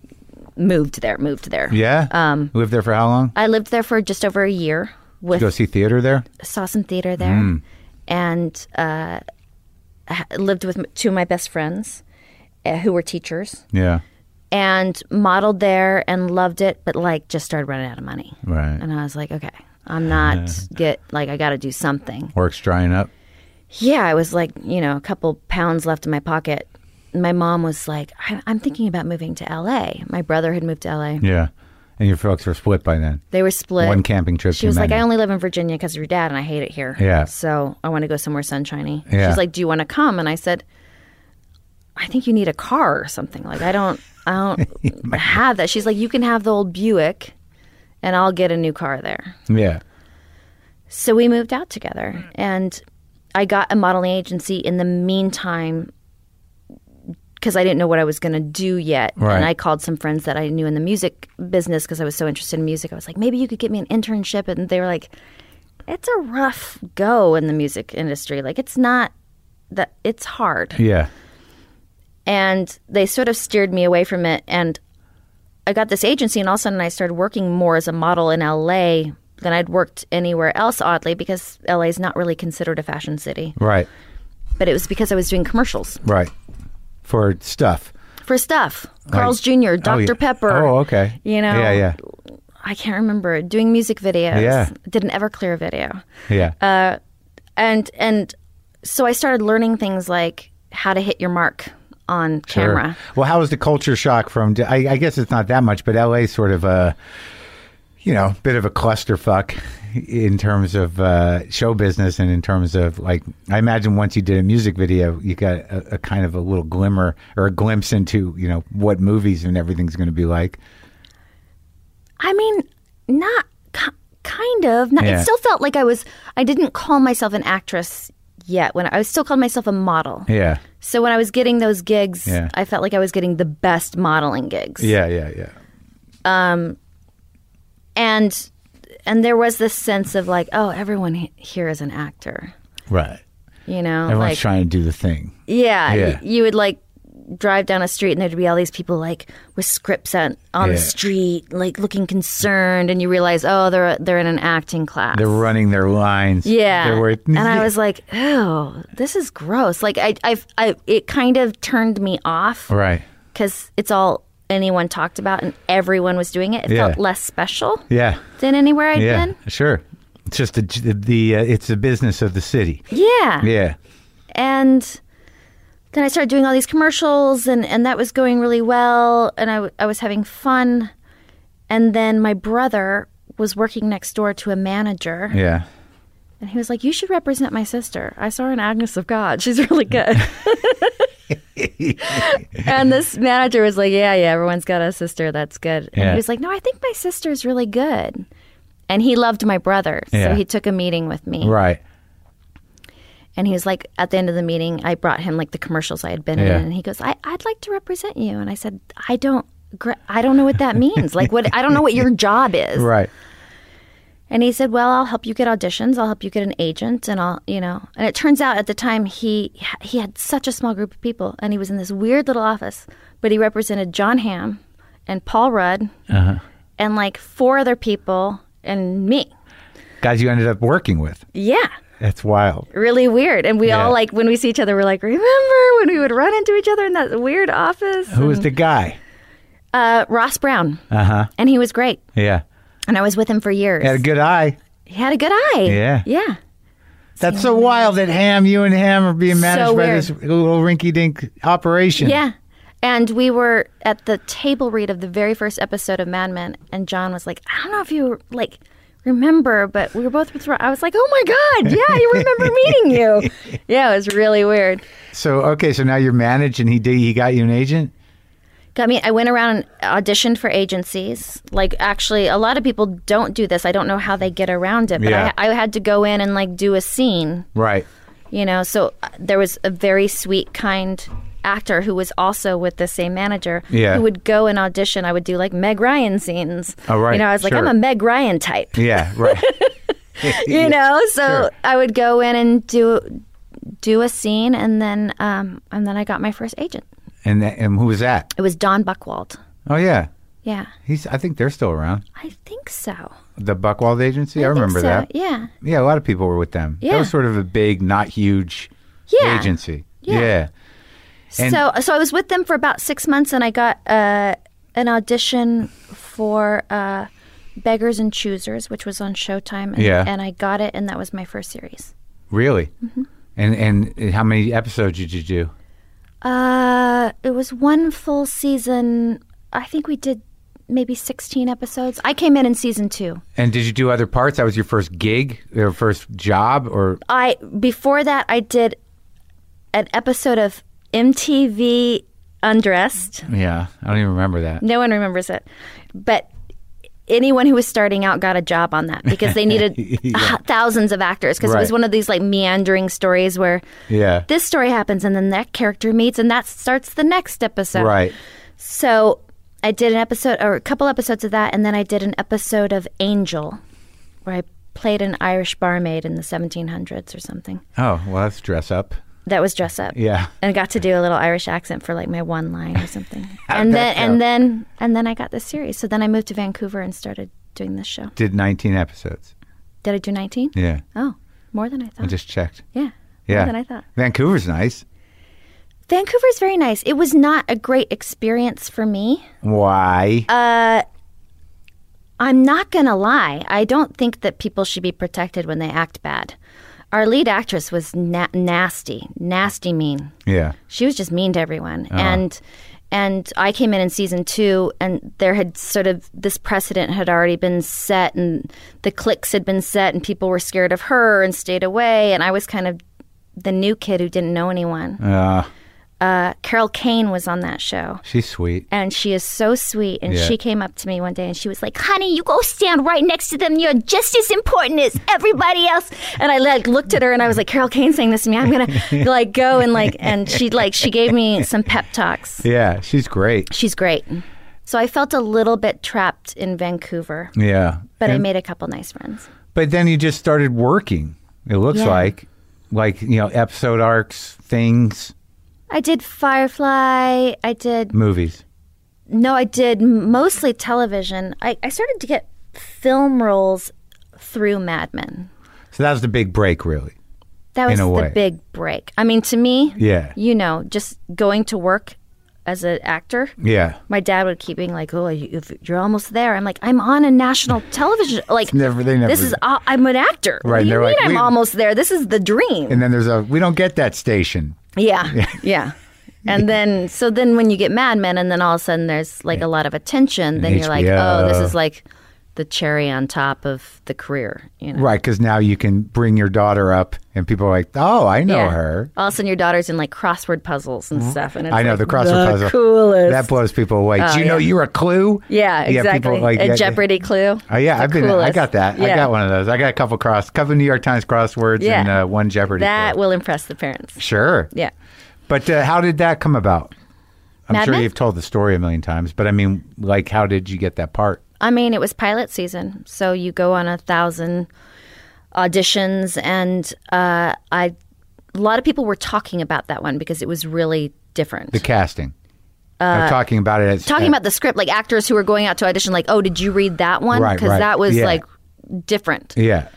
moved there. Yeah? Lived there for how long? I lived there for just over a year. Did you go see theater there? Saw some theater there, and lived with 2 of my best friends, who were teachers. Yeah. And modeled there and loved it, but like just started running out of money. Right. And I was like, okay, I'm not I got to do something. Work's drying up. Yeah, I was like, a couple pounds left in my pocket. My mom was like, I'm thinking about moving to LA. My brother had moved to LA. Yeah. And your folks were split by then. They were split. One camping trip. She was like, I only live in Virginia because of your dad, and I hate it here. Yeah. So I want to go somewhere sunshiny. Yeah. She's like, do you want to come? And I said, I think you need a car or something. Like, I don't have that. She's like, you can have the old Buick, and I'll get a new car there. Yeah. So we moved out together, and I got a modeling agency in the meantime because I didn't know what I was going to do yet. Right. And I called some friends that I knew in the music business because I was so interested in music. I was like, maybe you could get me an internship. And they were like, it's a rough go in the music industry. Like, it's not that, it's hard. Yeah. And they sort of steered me away from it. And I got this agency, and all of a sudden I started working more as a model in LA than I'd worked anywhere else, oddly, because LA is not really considered a fashion city. Right. But it was because I was doing commercials. Right. For stuff. For stuff. Carl's Jr., Dr. Pepper. Oh, okay. Yeah. I can't remember. Doing music videos. Yeah. Did an Everclear video. Yeah. And so I started learning things like how to hit your mark on camera. Sure. Well, how was the culture shock from, I guess it's not that much, but LA is sort of a, bit of a clusterfuck in terms of show business, and in terms of, like, I imagine once you did a music video, you got a kind of a little glimmer or a glimpse into, what movies and everything's going to be like. I mean, not kind of. Not, Yeah. It still felt like I didn't call myself an actress yet. When I was still calling myself a model. Yeah. So when I was getting those gigs, Yeah. I felt like I was getting the best modeling gigs. Yeah. And there was this sense of like, oh, everyone here is an actor. Right. Everyone's like, trying to do the thing. Yeah. You would like drive down a street and there'd be all these people like with scripts on the street, like looking concerned, and you realize, oh, they're in an acting class. They're running their lines. Yeah. And I was like, oh, this is gross. Like it kind of turned me off. Right. Because it's all anyone talked about and everyone was doing it. It felt less special. Yeah. Than anywhere I'd been. Sure. It's just it's the business of the city. Yeah. Yeah. And then I started doing all these commercials, and that was going really well, and I was having fun. And then my brother was working next door to a manager. Yeah. And he was like, you should represent my sister. I saw her in Agnes of God. She's really good. And this manager was like, yeah, everyone's got a sister that's good. And he was like, no, I think my sister's really good. And he loved my brother, so he took a meeting with me. Right. And he was like, at the end of the meeting, I brought him like the commercials I had been in, and he goes, I'd like to represent you. And I said, I don't know what that means. Like, I don't know what your job is. Right. And he said, well, I'll help you get auditions. I'll help you get an agent, and And it turns out at the time he had such a small group of people, and he was in this weird little office, but he represented John Hamm and Paul Rudd and like 4 other people and me. Guys you ended up working with. Yeah. That's wild. Really weird. And we all, like, when we see each other, we're like, remember when we would run into each other in that weird office? Who was the guy? Ross Brown. And he was great. Yeah. And I was with him for years. He had a good eye. He had a good eye. Yeah. Yeah. That's so wild that you and Ham are being managed by this little rinky-dink operation. Yeah. And we were at the table read of the very first episode of Mad Men, and John was like, I don't know if you, like, remember, but we were both with, I was like, oh my God, yeah, you remember meeting you. Yeah, it was really weird. So now you're managed, and he got you an agent? I went around and auditioned for agencies. Like, actually, a lot of people don't do this. I don't know how they get around it, but I had to go in and like do a scene. Right. So there was a very sweet, kind actor who was also with the same manager who would go and audition. I would do like Meg Ryan scenes. Oh, right. I was like, I'm a Meg Ryan type. Yeah, right. So I would go in and do a scene, and then I got my first agent. And who was that? It was Don Buchwald. Oh, yeah. Yeah. I think they're still around. I think so. The Buchwald Agency? I remember that. Yeah. Yeah, a lot of people were with them. Yeah. That was sort of a big, not huge agency. Yeah. And- So I was with them for about 6 months, and I got an audition for Beggars and Choosers, which was on Showtime. And, Yeah. and I got it, and that was my first series. Really? Mm-hmm. And how many episodes did you do? It was one full season. I think we did maybe 16 episodes. I came in season 2. And did you do other parts? That was your first gig, your first job, or Before that, I did an episode of MTV Undressed. yeah, I don't even remember that. No one remembers it. But anyone who was starting out got a job on that because they needed thousands of actors because it was Right. one of these like meandering stories where Yeah, this story happens and then that character meets and that starts the next episode. right. So I did an episode or a couple episodes of that, and then I did an episode of Angel where I played an Irish barmaid in the 1700s or something. Oh, well, that's dress up. That was dress up. Yeah. And got to do a little Irish accent for like my one line or something. How'd and that then go? and then I got this series. So then I moved to Vancouver and started doing this show. Did 19 episodes. Did I do 19? Yeah, Oh, more than I I thought. just checked. Yeah. Yeah. More than I thought. Vancouver's nice. Vancouver's very nice. It was not a great experience for me. Why? I'm not going to lie. I don't think that people should be protected when they act bad. Our lead actress was nasty mean. yeah. She was just mean to everyone. And I came in season 2, and there had sort of this precedent had already been set, and the cliques had been set, and people were scared of her and stayed away. And I was kind of the new kid who didn't know anyone. Carol Kane was on that show. She's sweet. And she is so sweet. And Yeah. she came up to me one day and she was like, honey, you go stand right next to them. You're just as important as everybody else. And I like looked at her and I was like, Carol Kane saying this to me. I'm going to like go and like, and she gave me some pep talks. Yeah, she's great. She's great. So I felt a little bit trapped in Vancouver, Yeah. but I And- made a couple nice friends. But then you just started working. It looks Yeah. like episode arcs, things, I did Firefly. I did movies. mostly television. I started to get film roles through Mad Men. So that was the big break, really. That was In a the way. big break. I mean, to me, Yeah. just going to work as an actor, Yeah. my dad would keep being like, "Oh, you're almost there." I'm like, "I'm on a national television. Like, They never. this is I'm an actor. Right, What do you they're mean like, I'm we- almost there? This is the dream." And then we don't get that station. Yeah. And then when you get Mad Men, and then all of a sudden there's like a lot of attention, then you're like, HBO. "Oh, this is like the cherry on top of the career." Right, because now you can bring your daughter up and people are like, oh, I know Yeah. her. All of a sudden, your daughter's in like crossword puzzles and stuff, and it's I know like the crossword puzzle. Coolest. That blows people away. Do you know you're a clue? Yeah, exactly. people like a yeah, Jeopardy clue. Oh yeah, I coolest. got that. I Yeah. got one of those. I got a couple New York Times crosswords Yeah. and one Jeopardy. That clue. will impress the parents. Sure. Yeah. But how did that come about? I'm Mad sure Men? you've told the story a million times, but I mean, like, how did you get that part? I mean, it was pilot season, so you go on 1,000 auditions, and a lot of people were talking about that one because it was really different. The casting. I'm talking about it as Talking about the script, like actors who were going out to audition, like, "Oh, did you read that one?" Right, Because right. that was Yeah. like different. Yeah.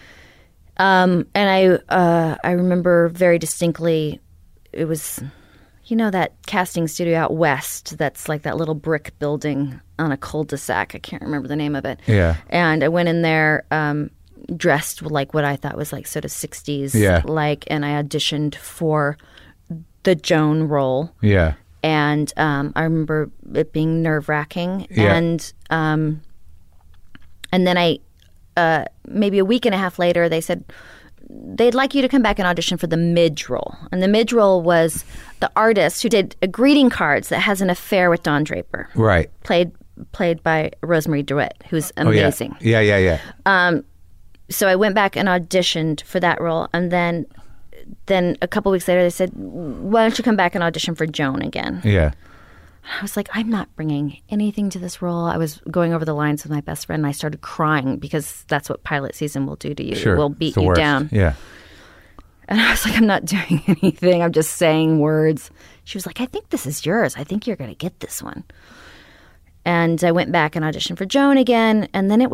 And I remember very distinctly, it was, that casting studio out west that's like that little brick building on a cul-de-sac. I can't remember the name of it. Yeah. And I went in there dressed like what I thought was like sort of 60s. Yeah. And I auditioned for the Joan role. Yeah. And I remember it being nerve-wracking. Yeah. And then I maybe a week and a half later, they said they'd like you to come back and audition for the Midge role. And the Midge role was the artist who did a greeting cards that has an affair with Don Draper, Right. played by Rosemary DeWitt, who's amazing. Oh, yeah. Yeah. So I went back and auditioned for that role. And then a couple weeks later, they said, why don't you come back and audition for Joan again? Yeah. I was like, I'm not bringing anything to this role. I was going over the lines with my best friend, and I started crying because that's what pilot season will do to you. Sure. It will It's beat the you worst. down. Yeah. And I was like, I'm not doing anything. I'm just saying words. She was like, I think this is yours. I think you're going to get this one. And I went back and auditioned for Joan again. And then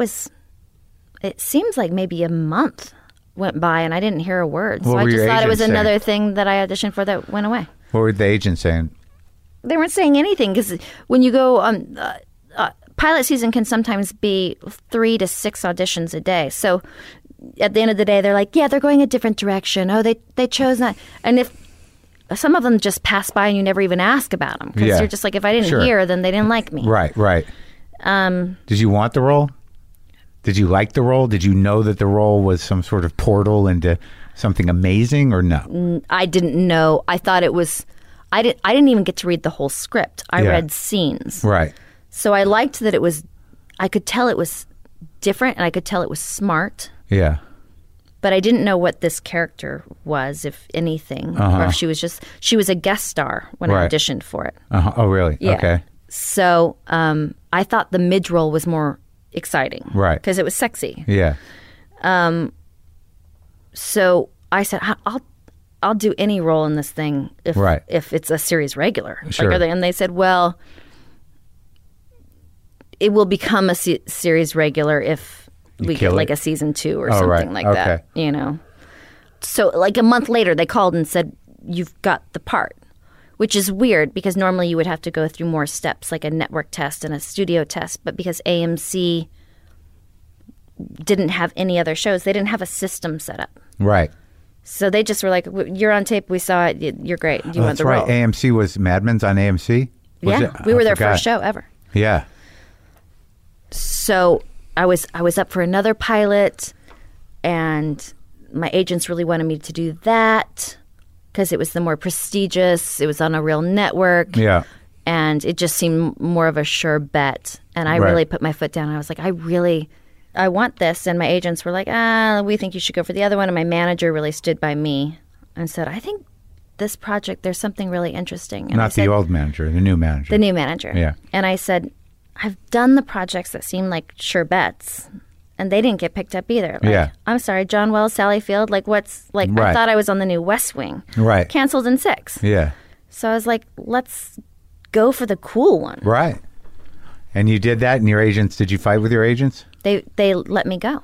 it seems like maybe a month went by and I didn't hear a word. So What I were just your thought it was agents saying? another thing that I auditioned for that went away. What were the agents saying? They weren't saying anything because when you go on pilot season can sometimes be 3 to 6 auditions a day. So at the end of the day, they're like, yeah, they're going a different direction. Oh, they chose not. And if some of them just pass by and you never even ask about them because you're just like, if I didn't hear, then they didn't like me. Right. Did you want the role? Did you like the role? Did you know that the role was some sort of portal into something amazing or no? I didn't know. I thought it was. I didn't even get to read the whole script. I read scenes. Right. So I liked that it was. I could tell it was different, and I could tell it was smart. Yeah. But I didn't know what this character was, if anything, or if she was a guest star when I auditioned for it. Oh, really? Yeah. Okay. So I thought the Midge role was more exciting, right? Because it was sexy. Yeah. So I said, I'll do any role in this thing if it's a series regular. Sure. And they said, well, it will become a series regular if we get like a season 2 or something like that. You know. So like a month later, they called and said, you've got the part. Which is weird because normally you would have to go through more steps, like a network test and a studio test. But because AMC didn't have any other shows, they didn't have a system set up. Right. So they just were like, you're on tape. We saw it. You're great. Do you want the role? That's right. AMC was Mad Men's on AMC? We were their first show ever. Yeah. So I was up for another pilot, and my agents really wanted me to do that. Because it was the more prestigious, it was on a real network. Yeah. And it just seemed more of a sure bet. And I really put my foot down. I was like, I want this. And my agents were like, we think you should go for the other one. And my manager really stood by me and said, I think this project, there's something really interesting. And Not the old manager, the new manager. The new manager. Yeah. And I said, I've done the projects that seem like sure bets. And they didn't get picked up either. Like, I'm sorry, John Wells, Sally Field. Like, what's like? I thought I was on the new West Wing. Right. Canceled in 6. Yeah. So I was like, let's go for the cool one. Right. And you did that, and your agents? Did you fight with your agents? They let me go.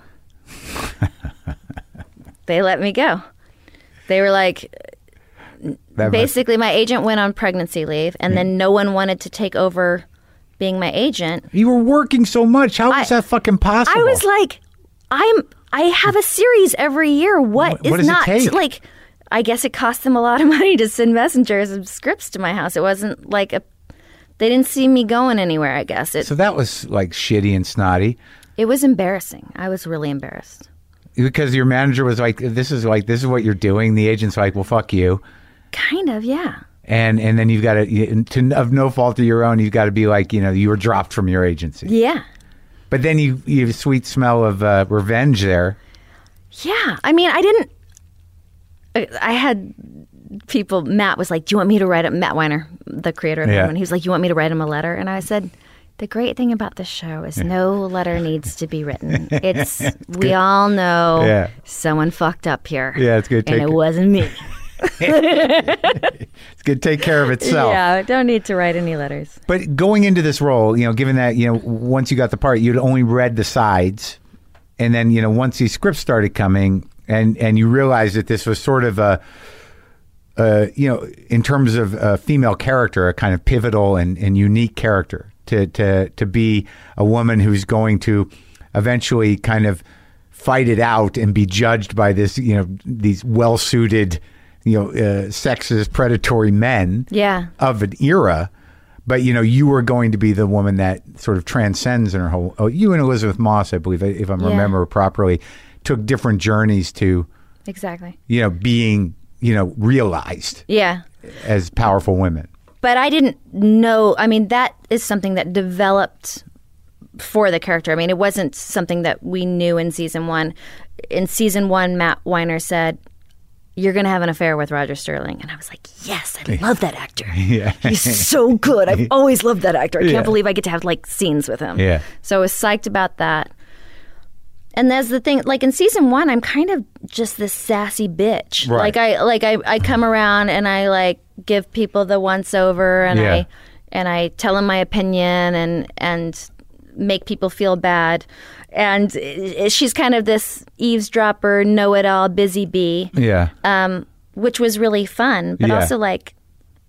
They let me go. They were like, basically, my agent went on pregnancy leave, and then no one wanted to take over being my agent. You were working so much. How was that fucking possible? I was like, I have a series every year. What does not it take? Like? I guess it cost them a lot of money to send messengers of scripts to my house. It wasn't like they didn't see me going anywhere. I guess so that was like shitty and snotty. It was embarrassing. I was really embarrassed because your manager was like, "This is what you're doing." The agent's like, "Well, fuck you." Kind of, yeah. And then you've got to of no fault of your own, you've got to be like, you were dropped from your agency. Yeah. But then you have a sweet smell of revenge there. Yeah. I mean, I had people, Matt was like, do you want me to write him, Matt Weiner, the creator of Edwin, he was like, you want me to write him a letter? And I said, the great thing about this show is no letter needs to be written. We all know someone fucked up here. Yeah, it's good. And it wasn't me. It's going to take care of itself. Yeah, don't need to write any letters. But going into this role, given that, once you got the part, you'd only read the sides. And then, once these scripts started coming and you realized that this was sort of in terms of a female character, a kind of pivotal and unique character to be a woman who's going to eventually kind of fight it out and be judged by this, these well-suited, sexist, predatory men of an era. But, you were going to be the woman that sort of transcends in her whole... Oh, you and Elizabeth Moss, I believe, if I remember properly, took different journeys to... Exactly. Being, realized as powerful women. But I didn't know... I mean, that is something that developed for the character. I mean, it wasn't something that we knew in season 1. In season 1, Matt Weiner said, you're going to have an affair with Roger Sterling. And I was like, yes, I love that actor. He's so good. I've always loved that actor. I can't believe I get to have scenes with him. Yeah. So I was psyched about that. And that's the thing, in season 1, I'm kind of just this sassy bitch. Right. I come around and I give people the once over and I tell them my opinion and make people feel bad. And she's kind of this eavesdropper, know-it-all, busy bee. Yeah. Which was really fun, but also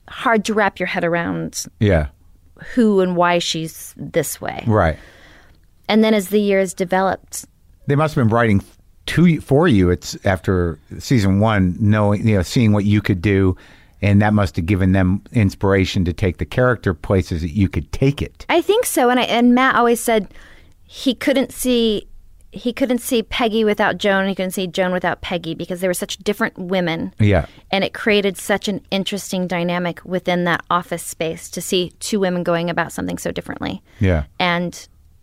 hard to wrap your head around Yeah. who and why she's this way. Right. And then as the years developed, They must have been writing for you. It's after season 1, knowing, seeing what you could do, and that must have given them inspiration to take the character places that you could take it. I think so. And Matt always said he couldn't see Peggy without Joan. He couldn't see Joan without Peggy because they were such different women. Yeah. And it created such an interesting dynamic within that office space to see two women going about something so differently. Yeah. And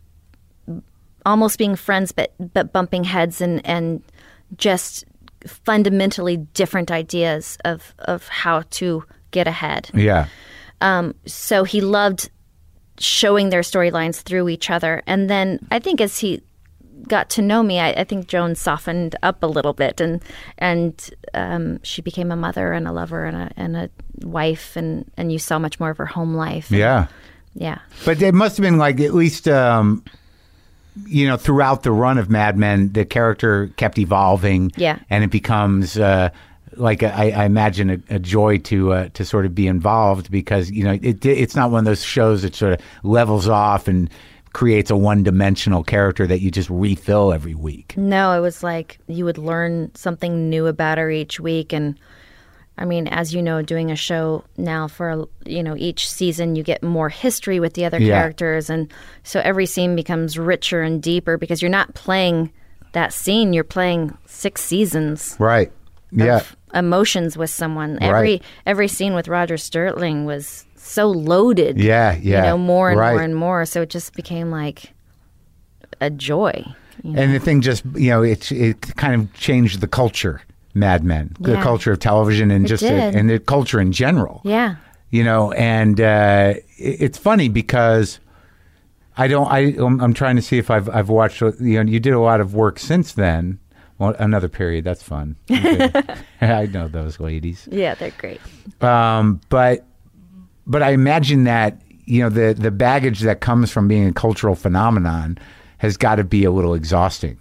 almost being friends, but bumping heads and just fundamentally different ideas of how to get ahead. Yeah. So he loved showing their storylines through each other. And then I think as he got to know me, I think Joan softened up a little bit, and she became a mother and a lover and a wife, and you saw much more of her home life. Yeah. Yeah. But it must have been like at least, throughout the run of Mad Men, the character kept evolving. Yeah. And it becomes I imagine a joy to sort of be involved because, it's not one of those shows that sort of levels off and creates a one-dimensional character that you just refill every week. No, it was like you would learn something new about her each week. And I mean, as you know, doing a show now for, each season, you get more history with the other characters. And so every scene becomes richer and deeper because you're not playing that scene. You're playing 6 seasons. Right. Yeah. Of emotions with someone. Right. Every scene with Roger Sterling was so loaded. Yeah. More and right. more and more. So it just became like a joy. And the thing just, it kind of changed the culture. Mad Men, the Yeah. culture of television, and It did. and the culture in general. Yeah. And it's funny because I'm trying to see if I've watched. You did a lot of work since then. Well, another period. That's fun. I know those ladies. Yeah, they're great. But I imagine that the baggage that comes from being a cultural phenomenon has got to be a little exhausting.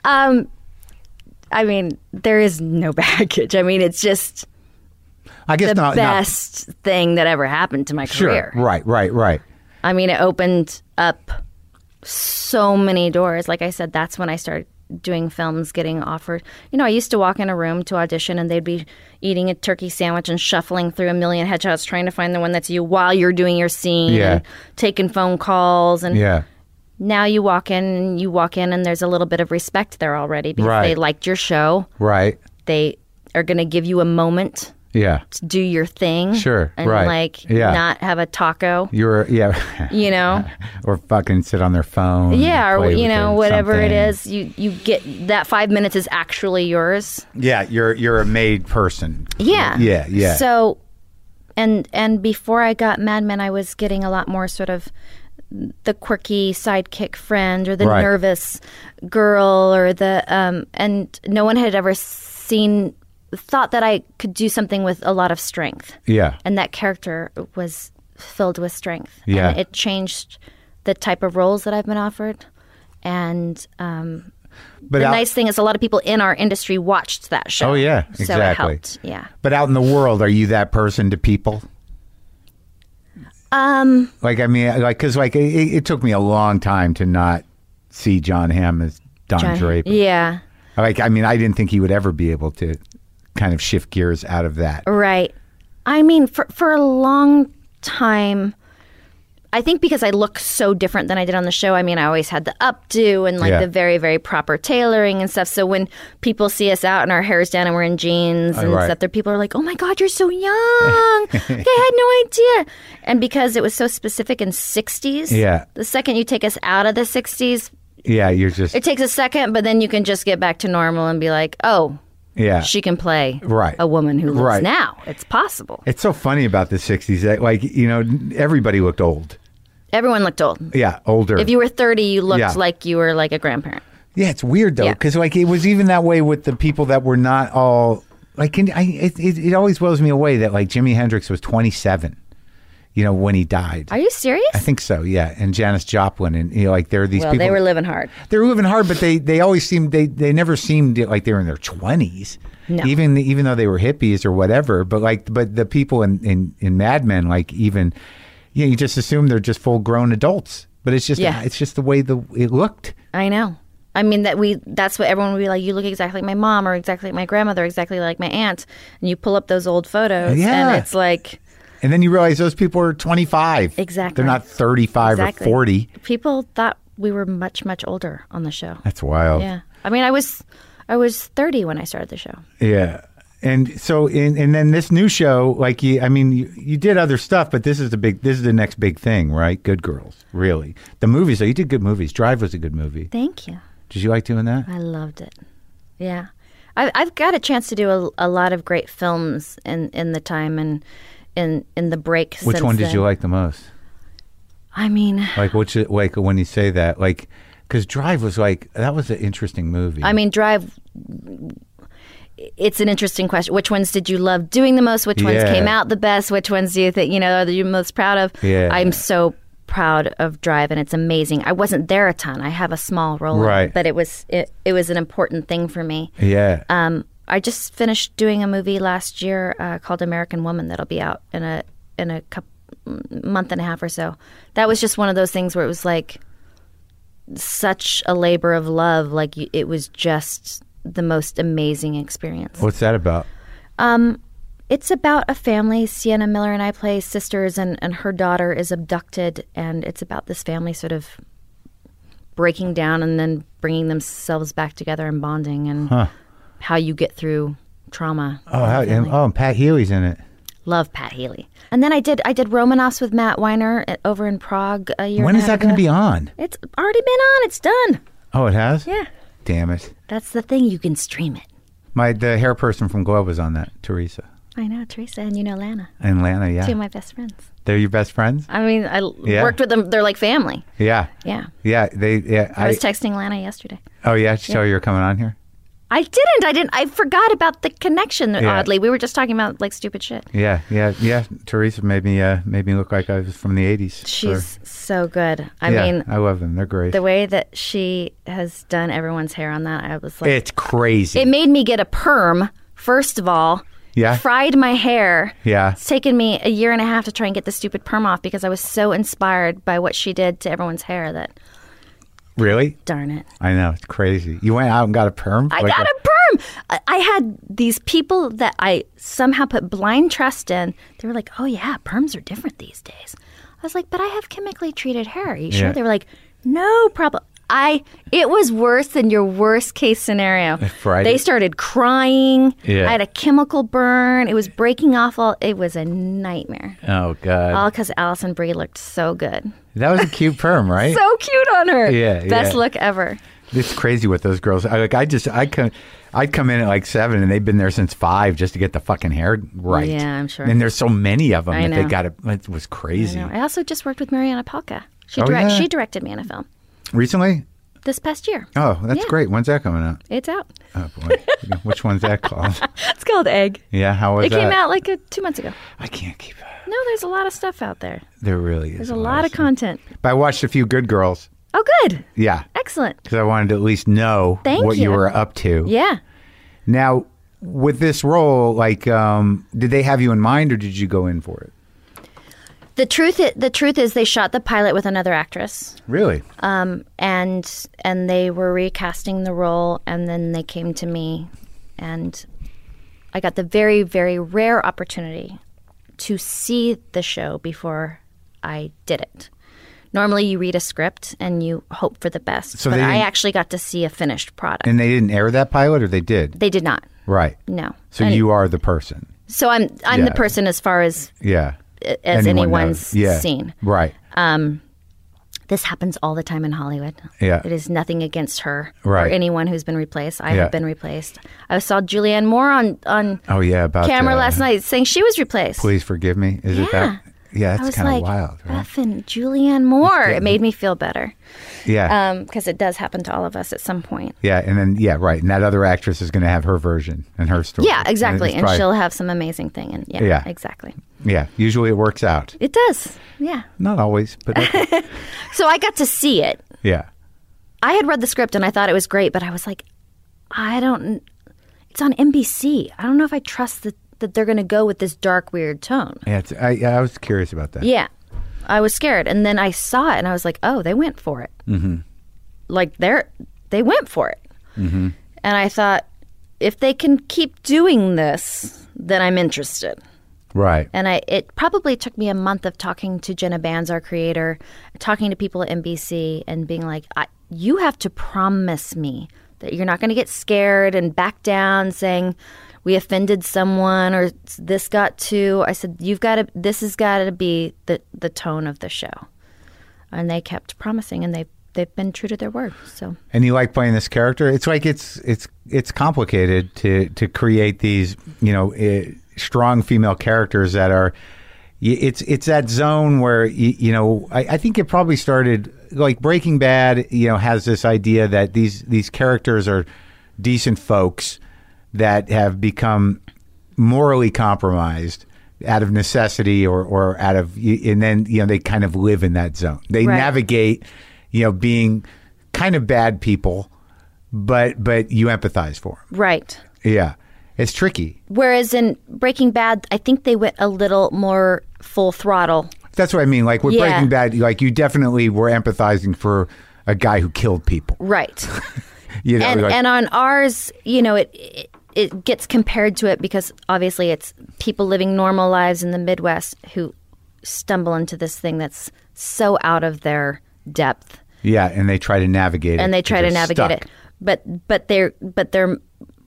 I mean, there is no baggage. I mean, it's just I guess the best thing that ever happened to my career. Sure. Right. I mean, it opened up so many doors. Like I said, that's when I started doing films, getting offered. I used to walk in a room to audition and they'd be eating a turkey sandwich and shuffling through a million headshots trying to find the one that's you while you're doing your scene and taking phone calls. And now you walk in and there's a little bit of respect there already because they liked your show. Right. They are going to give you a moment to do your thing. Sure. And not have a taco. Or fucking sit on their phone. Yeah, or whatever something. it is. You get that 5 minutes is actually yours. Yeah, you're a made person. Yeah. Yeah. So and before I got Mad Men, I was getting a lot more sort of the quirky sidekick friend or the nervous girl or the and no one had ever thought that I could do something with a lot of strength. Yeah. And that character was filled with strength. Yeah. And it changed the type of roles that I've been offered. And the nice thing is a lot of people in our industry watched that show. Oh, yeah, exactly. So it helped, yeah. But out in the world, are you that person to people? Because it took me a long time to not see John Hamm as Don Draper. Yeah. I didn't think he would ever be able to kind of shift gears out of that. Right. I mean, for a long time, I think because I look so different than I did on the show. I mean, I always had the updo and the very, very proper tailoring and stuff. So when people see us out and our hair's down and we're in jeans and stuff, people are like, "Oh my God, you're so young! I had no idea." And because it was so specific in '60s, the second you take us out of the '60s, it takes a second, but then you can just get back to normal and be like, "Oh." Yeah, she can play a woman who lives now. It's possible. It's so funny about the '60s that, everybody looked old. Everyone looked old. Yeah, older. If you were 30, you looked like you were like a grandparent. Yeah, it's weird though, because it was even that way with the people that were not all it always blows me away that Jimi Hendrix was 27. when he died. Are you serious? I think so, yeah. And Janis Joplin, and like there are these people. They were living hard. They were living hard, but they always seemed they never seemed like they were in their 20s. No. Even though they were hippies or whatever, but the people in Mad Men, like even, you just assume they're just full grown adults. But it's just the way it looked. I know. I mean that's what everyone would be like. You look exactly like my mom, or exactly like my grandmother, exactly like my aunt. And you pull up those old photos, and it's like. And then you realize those people are 25. Exactly. They're not 35 or 40. People thought we were much, much older on the show. That's wild. Yeah. I mean, I was 30 when I started the show. Yeah. And so, and then this new show, like you did other stuff, but this is the next big thing, right? Good Girls, really. The movies, you did good movies. Drive was a good movie. Thank you. Did you like doing that? I loved it. Yeah. I've got a chance to do a lot of great films in the time and in the break. Which one did you like the most? I mean, like when you say that, like, because Drive was that was an interesting movie. I mean, Drive. It's an interesting question. Which ones did you love doing the most? Which ones came out the best? Which ones do you think are you most proud of? Yeah. I'm so proud of Drive, and it's amazing. I wasn't there a ton. I have a small role, right? But it was an important thing for me. Yeah. I just finished doing a movie last year called American Woman that'll be out in a month and a half or so. That was just one of those things where it was like such a labor of love. Like it was just the most amazing experience. What's that about? It's about a family. Sienna Miller and I play sisters, and her daughter is abducted, and it's about this family sort of breaking down and then bringing themselves back together and bonding, and how you get through trauma. And Pat Healy's in it. Love Pat Healy. And then I did Romanovs with Matt Weiner over in Prague a year. When is that going to be on? It's already been on. It's done. Oh, it has? Yeah. Damn it. That's the thing. You can stream it. The hair person from Globe was on that, Teresa. I know, Teresa, and Lana. And Lana, yeah. Two of my best friends. They're your best friends? I mean, I worked with them. They're like family. Yeah. Yeah. Yeah. I was texting Lana yesterday. Oh, yeah? Did she tell you you were coming on here? I didn't. I forgot about the connection, oddly. We were just talking about, like, stupid shit. Yeah. Teresa made me look like I was from the 80s. She's so good. I mean, I love them. They're great. The way that she has done everyone's hair on that, I was like... It's crazy. It made me get a perm, first of all. Yeah. Fried my hair. Yeah. It's taken me a year and a half to try and get the stupid perm off because I was so inspired by what she did to everyone's hair that... Really? Darn it. I know. It's crazy. You went out and got a perm? I got a perm. I had these people that I somehow put blind trust in. They were like, oh, yeah, perms are different these days. I was like, but I have chemically treated hair. Are you sure? They were like, no problem. It was worse than your worst case scenario. They started crying. Yeah. I had a chemical burn. It was breaking off it was a nightmare. Oh, God. All because Allison Brie looked so good. That was a cute perm, right? So cute on her. Yeah. Best look ever. It's crazy with those girls. I'd come in at like 7 and they've been there since 5 just to get the fucking hair right. Yeah, I'm sure. And there's so many of them I that know. they got it. It was crazy. I also just worked with Mariana Palka. She directed me in a film. Recently? This past year. Oh, that's great. When's that coming out? It's out. Oh, boy. Which one's that called? It's called Egg. Yeah, how was it that? It came out like 2 months ago. I can't keep up. No, there's a lot of stuff out there. There really is. There's a lot of content. But I watched a few Good Girls. Oh, good. Yeah. Excellent. Because I wanted to at least know what you were up to. Yeah. Now, with this role, like, did they have you in mind or did you go in for it? The truth is they shot the pilot with another actress. Really? And they were recasting the role, and then they came to me, and I got the very, very rare opportunity to see the show before I did it. Normally, you read a script and you hope for the best, but I actually got to see a finished product. And they didn't air that pilot, or they did? They did not. Right. No. So you are the person. So I'm the person as far as as anyone's seen. Right. This happens all the time in Hollywood. Yeah. It is nothing against her or Right. anyone who's been replaced. I have been replaced. I saw Julianne Moore on about camera last night saying she was replaced. Please Forgive Me. Is it that? Yeah, I that's was kind of like, wild, right? effing Julianne Moore. It made me feel better. Yeah. Because it does happen to all of us at some point. Yeah, and then, right. And that other actress is going to have her version and her story. Yeah, exactly. it's And probably- she'll have some amazing thing. And Yeah. exactly. Yeah, usually it works out. It does. Yeah. Not always, but okay. So I got to see it. Yeah. I had read the script and I thought it was great, but I was like, it's on NBC. I don't know if I trust that they're going to go with this dark, weird tone. Yeah, I was curious about that. Yeah. I was scared. And then I saw it and I was like, oh, they went for it. Mm-hmm. Like they went for it. Mm-hmm. And I thought, if they can keep doing this, then I'm interested. Right. And it probably took me a month of talking to Jenna Bans, our creator, talking to people at NBC and being like, you have to promise me that you're not going to get scared and back down saying we offended someone or this got too. I said, this has got to be the tone of the show. And they kept promising, and they've been true to their word. So. And you like playing this character? It's like it's complicated to create these, strong female characters that are. It's that zone where I think it probably started like Breaking Bad. Has this idea that these characters are decent folks that have become morally compromised out of necessity or out of, and then they kind of live in that zone. They navigate, being kind of bad people, but you empathize for them. Right. Yeah. It's tricky. Whereas in Breaking Bad, I think they went a little more full throttle. That's what I mean. Like with Breaking Bad, like you definitely were empathizing for a guy who killed people. Right. And on ours, it gets compared to it because obviously it's people living normal lives in the Midwest who stumble into this thing that's so out of their depth. Yeah, and they try to navigate it. And they try to navigate it. But they're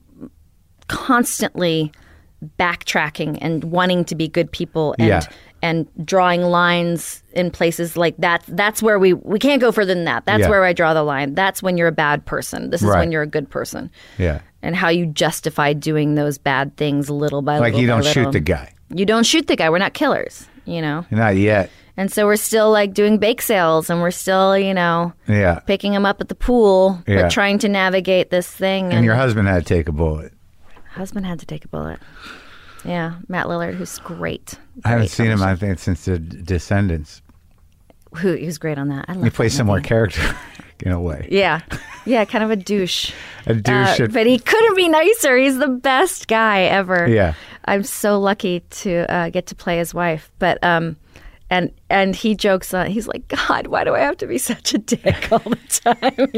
constantly backtracking and wanting to be good people and drawing lines in places like that. That's where we can't go further than that. That's where I draw the line. That's when you're a bad person. This is when you're a good person. Yeah. And how you justify doing those bad things little by little. Like you don't shoot the guy. You don't shoot the guy. We're not killers, Not yet. And so we're still like doing bake sales and we're still, picking him up at the pool, but trying to navigate this thing. And your husband had to take a bullet. Husband had to take a bullet. Yeah, Matt Lillard, who's great. I haven't seen him, I think, since The Descendants. He was great on that. I love He plays a similar character in a way. Yeah, kind of a douche. A douche. But he couldn't be nicer. He's the best guy ever. Yeah. I'm so lucky to get to play his wife. But and he jokes on. He's like, God, why do I have to be such a dick all the time?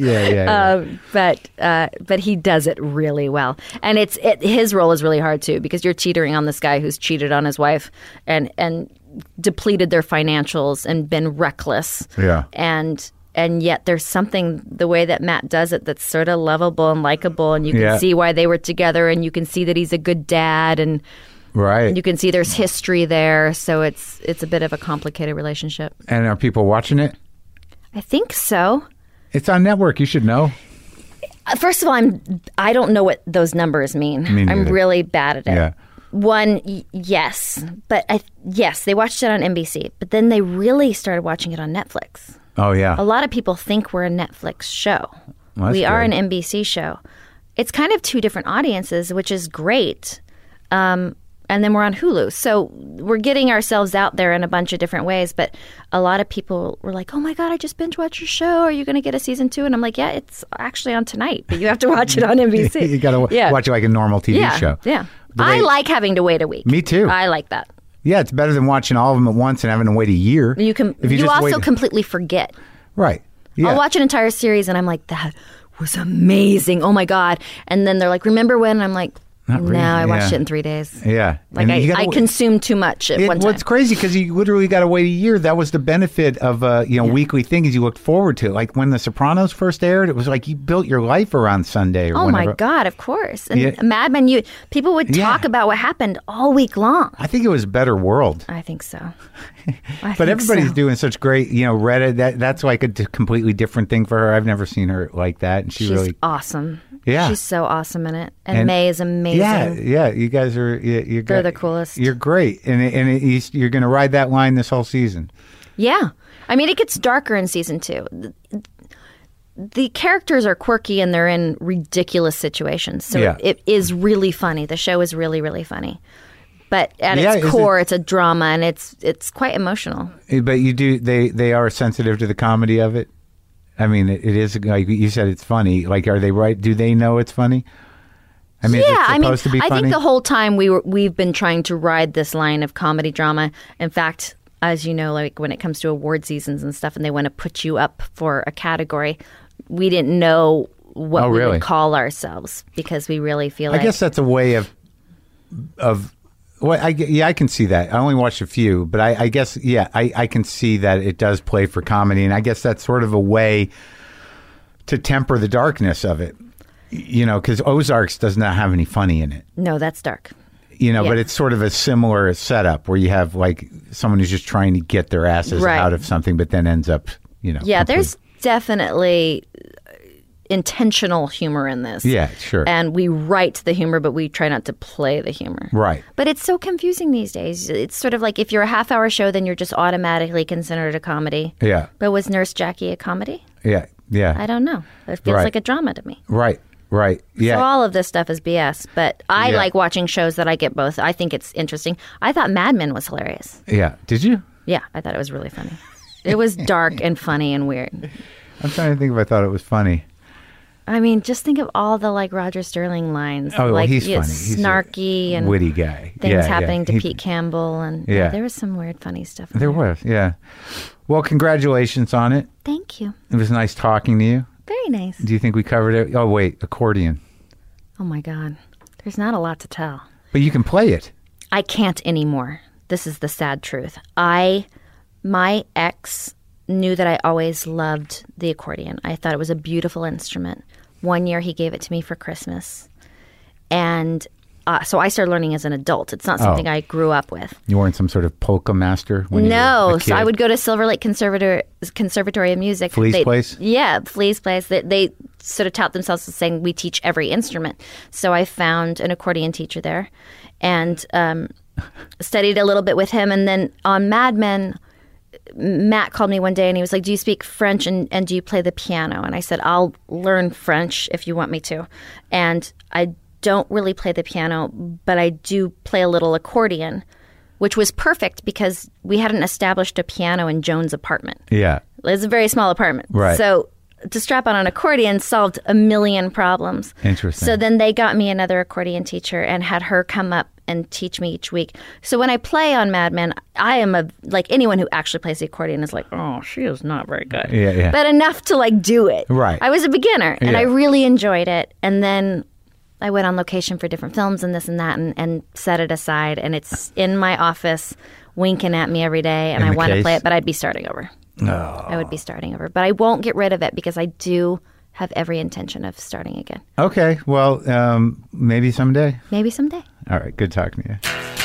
But he does it really well, and his role is really hard too because you're teetering on this guy who's cheated on his wife and depleted their financials and been reckless. Yeah, and yet there's something the way that Matt does it that's sort of lovable and likable, and you can see why they were together, and you can see that he's a good dad and. Right. You can see there's history there, so it's a bit of a complicated relationship. And are people watching it? I think so. It's on network. You should know. First of all, I don't know what those numbers mean. I'm really bad at it. Yeah. One, yes, but yes, they watched it on NBC, but then they really started watching it on Netflix. Oh yeah. A lot of people think we're a Netflix show. Well, we are an NBC show. It's kind of two different audiences, which is great. And then we're on Hulu. So we're getting ourselves out there in a bunch of different ways. But a lot of people were like, oh, my God, I just binge watched your show. Are you going to get a season 2? And I'm like, yeah, it's actually on tonight. But you have to watch it on NBC. You got to watch it like a normal TV show. Yeah. I like having to wait a week. Me too. I like that. Yeah, it's better than watching all of them at once and having to wait a year. You also completely forget. Right. Yeah. I'll watch an entire series and I'm like, that was amazing. Oh, my God. And then they're like, remember when? And I'm like, really. No, I watched it in 3 days. Yeah. Like I consumed too much at one time. Well, it's crazy because you literally got to wait a year. That was the benefit of weekly things you looked forward to. Like when The Sopranos first aired, it was like you built your life around Sunday or whenever. My God, of course. And Mad Men, people would talk about what happened all week long. I think it was a better world. I think so. But everybody's doing such great, Reddit. That's like a completely different thing for her. I've never seen her like that. And she's really awesome. Yeah. She's so awesome in it. And May is amazing. Yeah. You guys are... They're the coolest. You're great. You're going to ride that line this whole season. Yeah. I mean, it gets darker in season 2. The characters are quirky and they're in ridiculous situations. So it is really funny. The show is really, really funny. But at its core, it's a drama and it's quite emotional. But they are sensitive to the comedy of it? I mean, it is, like you said, it's funny. Like, are they right? Do they know it's funny? I mean, is it supposed to be funny? I think the whole time we've been trying to ride this line of comedy drama. In fact, as you know, like when it comes to award seasons and stuff and they want to put you up for a category, we didn't know what we would call ourselves because we really feel like... I guess that's a way of well, I can see that. I only watched a few, but I guess, I can see that it does play for comedy, and I guess that's sort of a way to temper the darkness of it, because Ozarks does not have any funny in it. No, that's dark. But it's sort of a similar setup where you have, like, someone who's just trying to get their asses out of something, but then ends up, Yeah, there's definitely intentional humor in this. Yeah, sure. And we write the humor, but we try not to play the humor. Right. But it's so confusing these days. It's sort of like if you're a half-hour show, then you're just automatically considered a comedy. Yeah. But was Nurse Jackie a comedy? Yeah. I don't know. It feels like a drama to me. Right. Yeah. So all of this stuff is BS, but I like watching shows that I get both. I think it's interesting. I thought Mad Men was hilarious. Yeah. Did you? Yeah, I thought it was really funny. It was dark and funny and weird. I'm trying to think if I thought it was funny. I mean, just think of all the Roger Sterling lines. Oh, well, he's funny. He's snarky and witty guy. Things happening to Pete Campbell, and there was some weird, funny stuff. There was, yeah. Well, congratulations on it. Thank you. It was nice talking to you. Very nice. Do you think we covered it? Oh, wait, accordion. Oh my God, there's not a lot to tell. But you can play it. I can't anymore. This is the sad truth. My ex knew that I always loved the accordion. I thought it was a beautiful instrument. One year he gave it to me for Christmas. And so I started learning as an adult. It's not something I grew up with. You weren't some sort of polka master when you were a kid? So I would go to Silver Lake Conservatory of Music. Flea's Place? Yeah, Flea's Place. They sort of tout themselves as saying, we teach every instrument. So I found an accordion teacher there and studied a little bit with him. And then on Mad Men, Matt called me one day and he was like, do you speak French and do you play the piano? And I said, I'll learn French if you want me to. And I don't really play the piano, but I do play a little accordion, which was perfect because we hadn't established a piano in Joan's apartment. Yeah. It's a very small apartment. Right. So to strap on an accordion solved a million problems. Interesting. So then they got me another accordion teacher and had her come up and teach me each week. So when I play on Mad Men, I am like anyone who actually plays the accordion is like, oh, she is not very good. Yeah. But enough to do it. Right. I was a beginner and I really enjoyed it. And then I went on location for different films and this and that and set it aside. And it's in my office winking at me every day. And I want to play it, but I'd be starting over. No. I would be starting over. But I won't get rid of it because I do have every intention of starting again. Okay. Well, maybe someday. Maybe someday. All right. Good talking to you.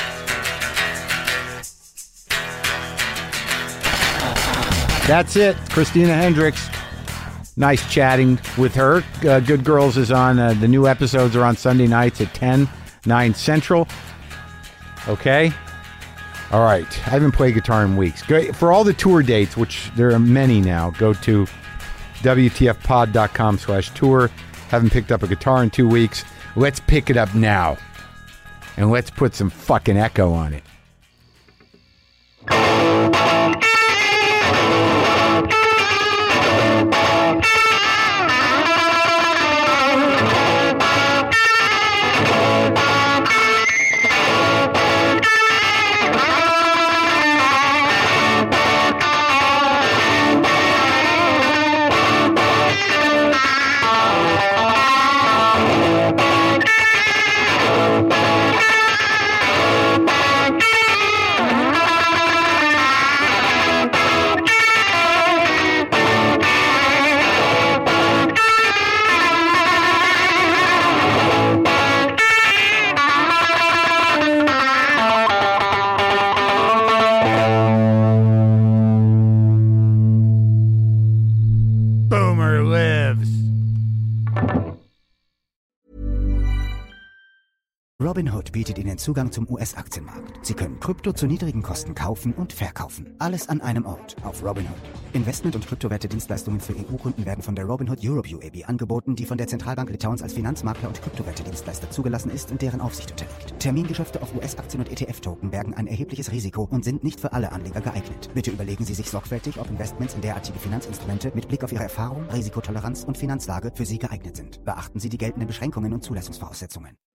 That's it. Christina Hendricks. Nice chatting with her. Good Girls is on. The new episodes are on Sunday nights at 10, 9 Central. Okay. All right. I haven't played guitar in weeks. For all the tour dates, which there are many now, go to WTFpod.com/tour. Haven't picked up a guitar in 2 weeks. Let's pick it up now. And let's put some fucking echo on it. Robinhood bietet Ihnen Zugang zum US-Aktienmarkt. Sie können Krypto zu niedrigen Kosten kaufen und verkaufen. Alles an einem Ort auf Robinhood. Investment- und Kryptowerte-Dienstleistungen für EU-Kunden werden von der Robinhood Europe UAB angeboten, die von der Zentralbank Litauens als Finanzmakler und Kryptowerte-Dienstleister zugelassen ist und deren Aufsicht unterliegt. Termingeschäfte auf US-Aktien und ETF-Token bergen ein erhebliches Risiko und sind nicht für alle Anleger geeignet. Bitte überlegen Sie sich sorgfältig, ob Investments in derartige Finanzinstrumente mit Blick auf Ihre Erfahrung, Risikotoleranz und Finanzlage für Sie geeignet sind. Beachten Sie die geltenden Beschränkungen und Zulassungsvoraussetzungen.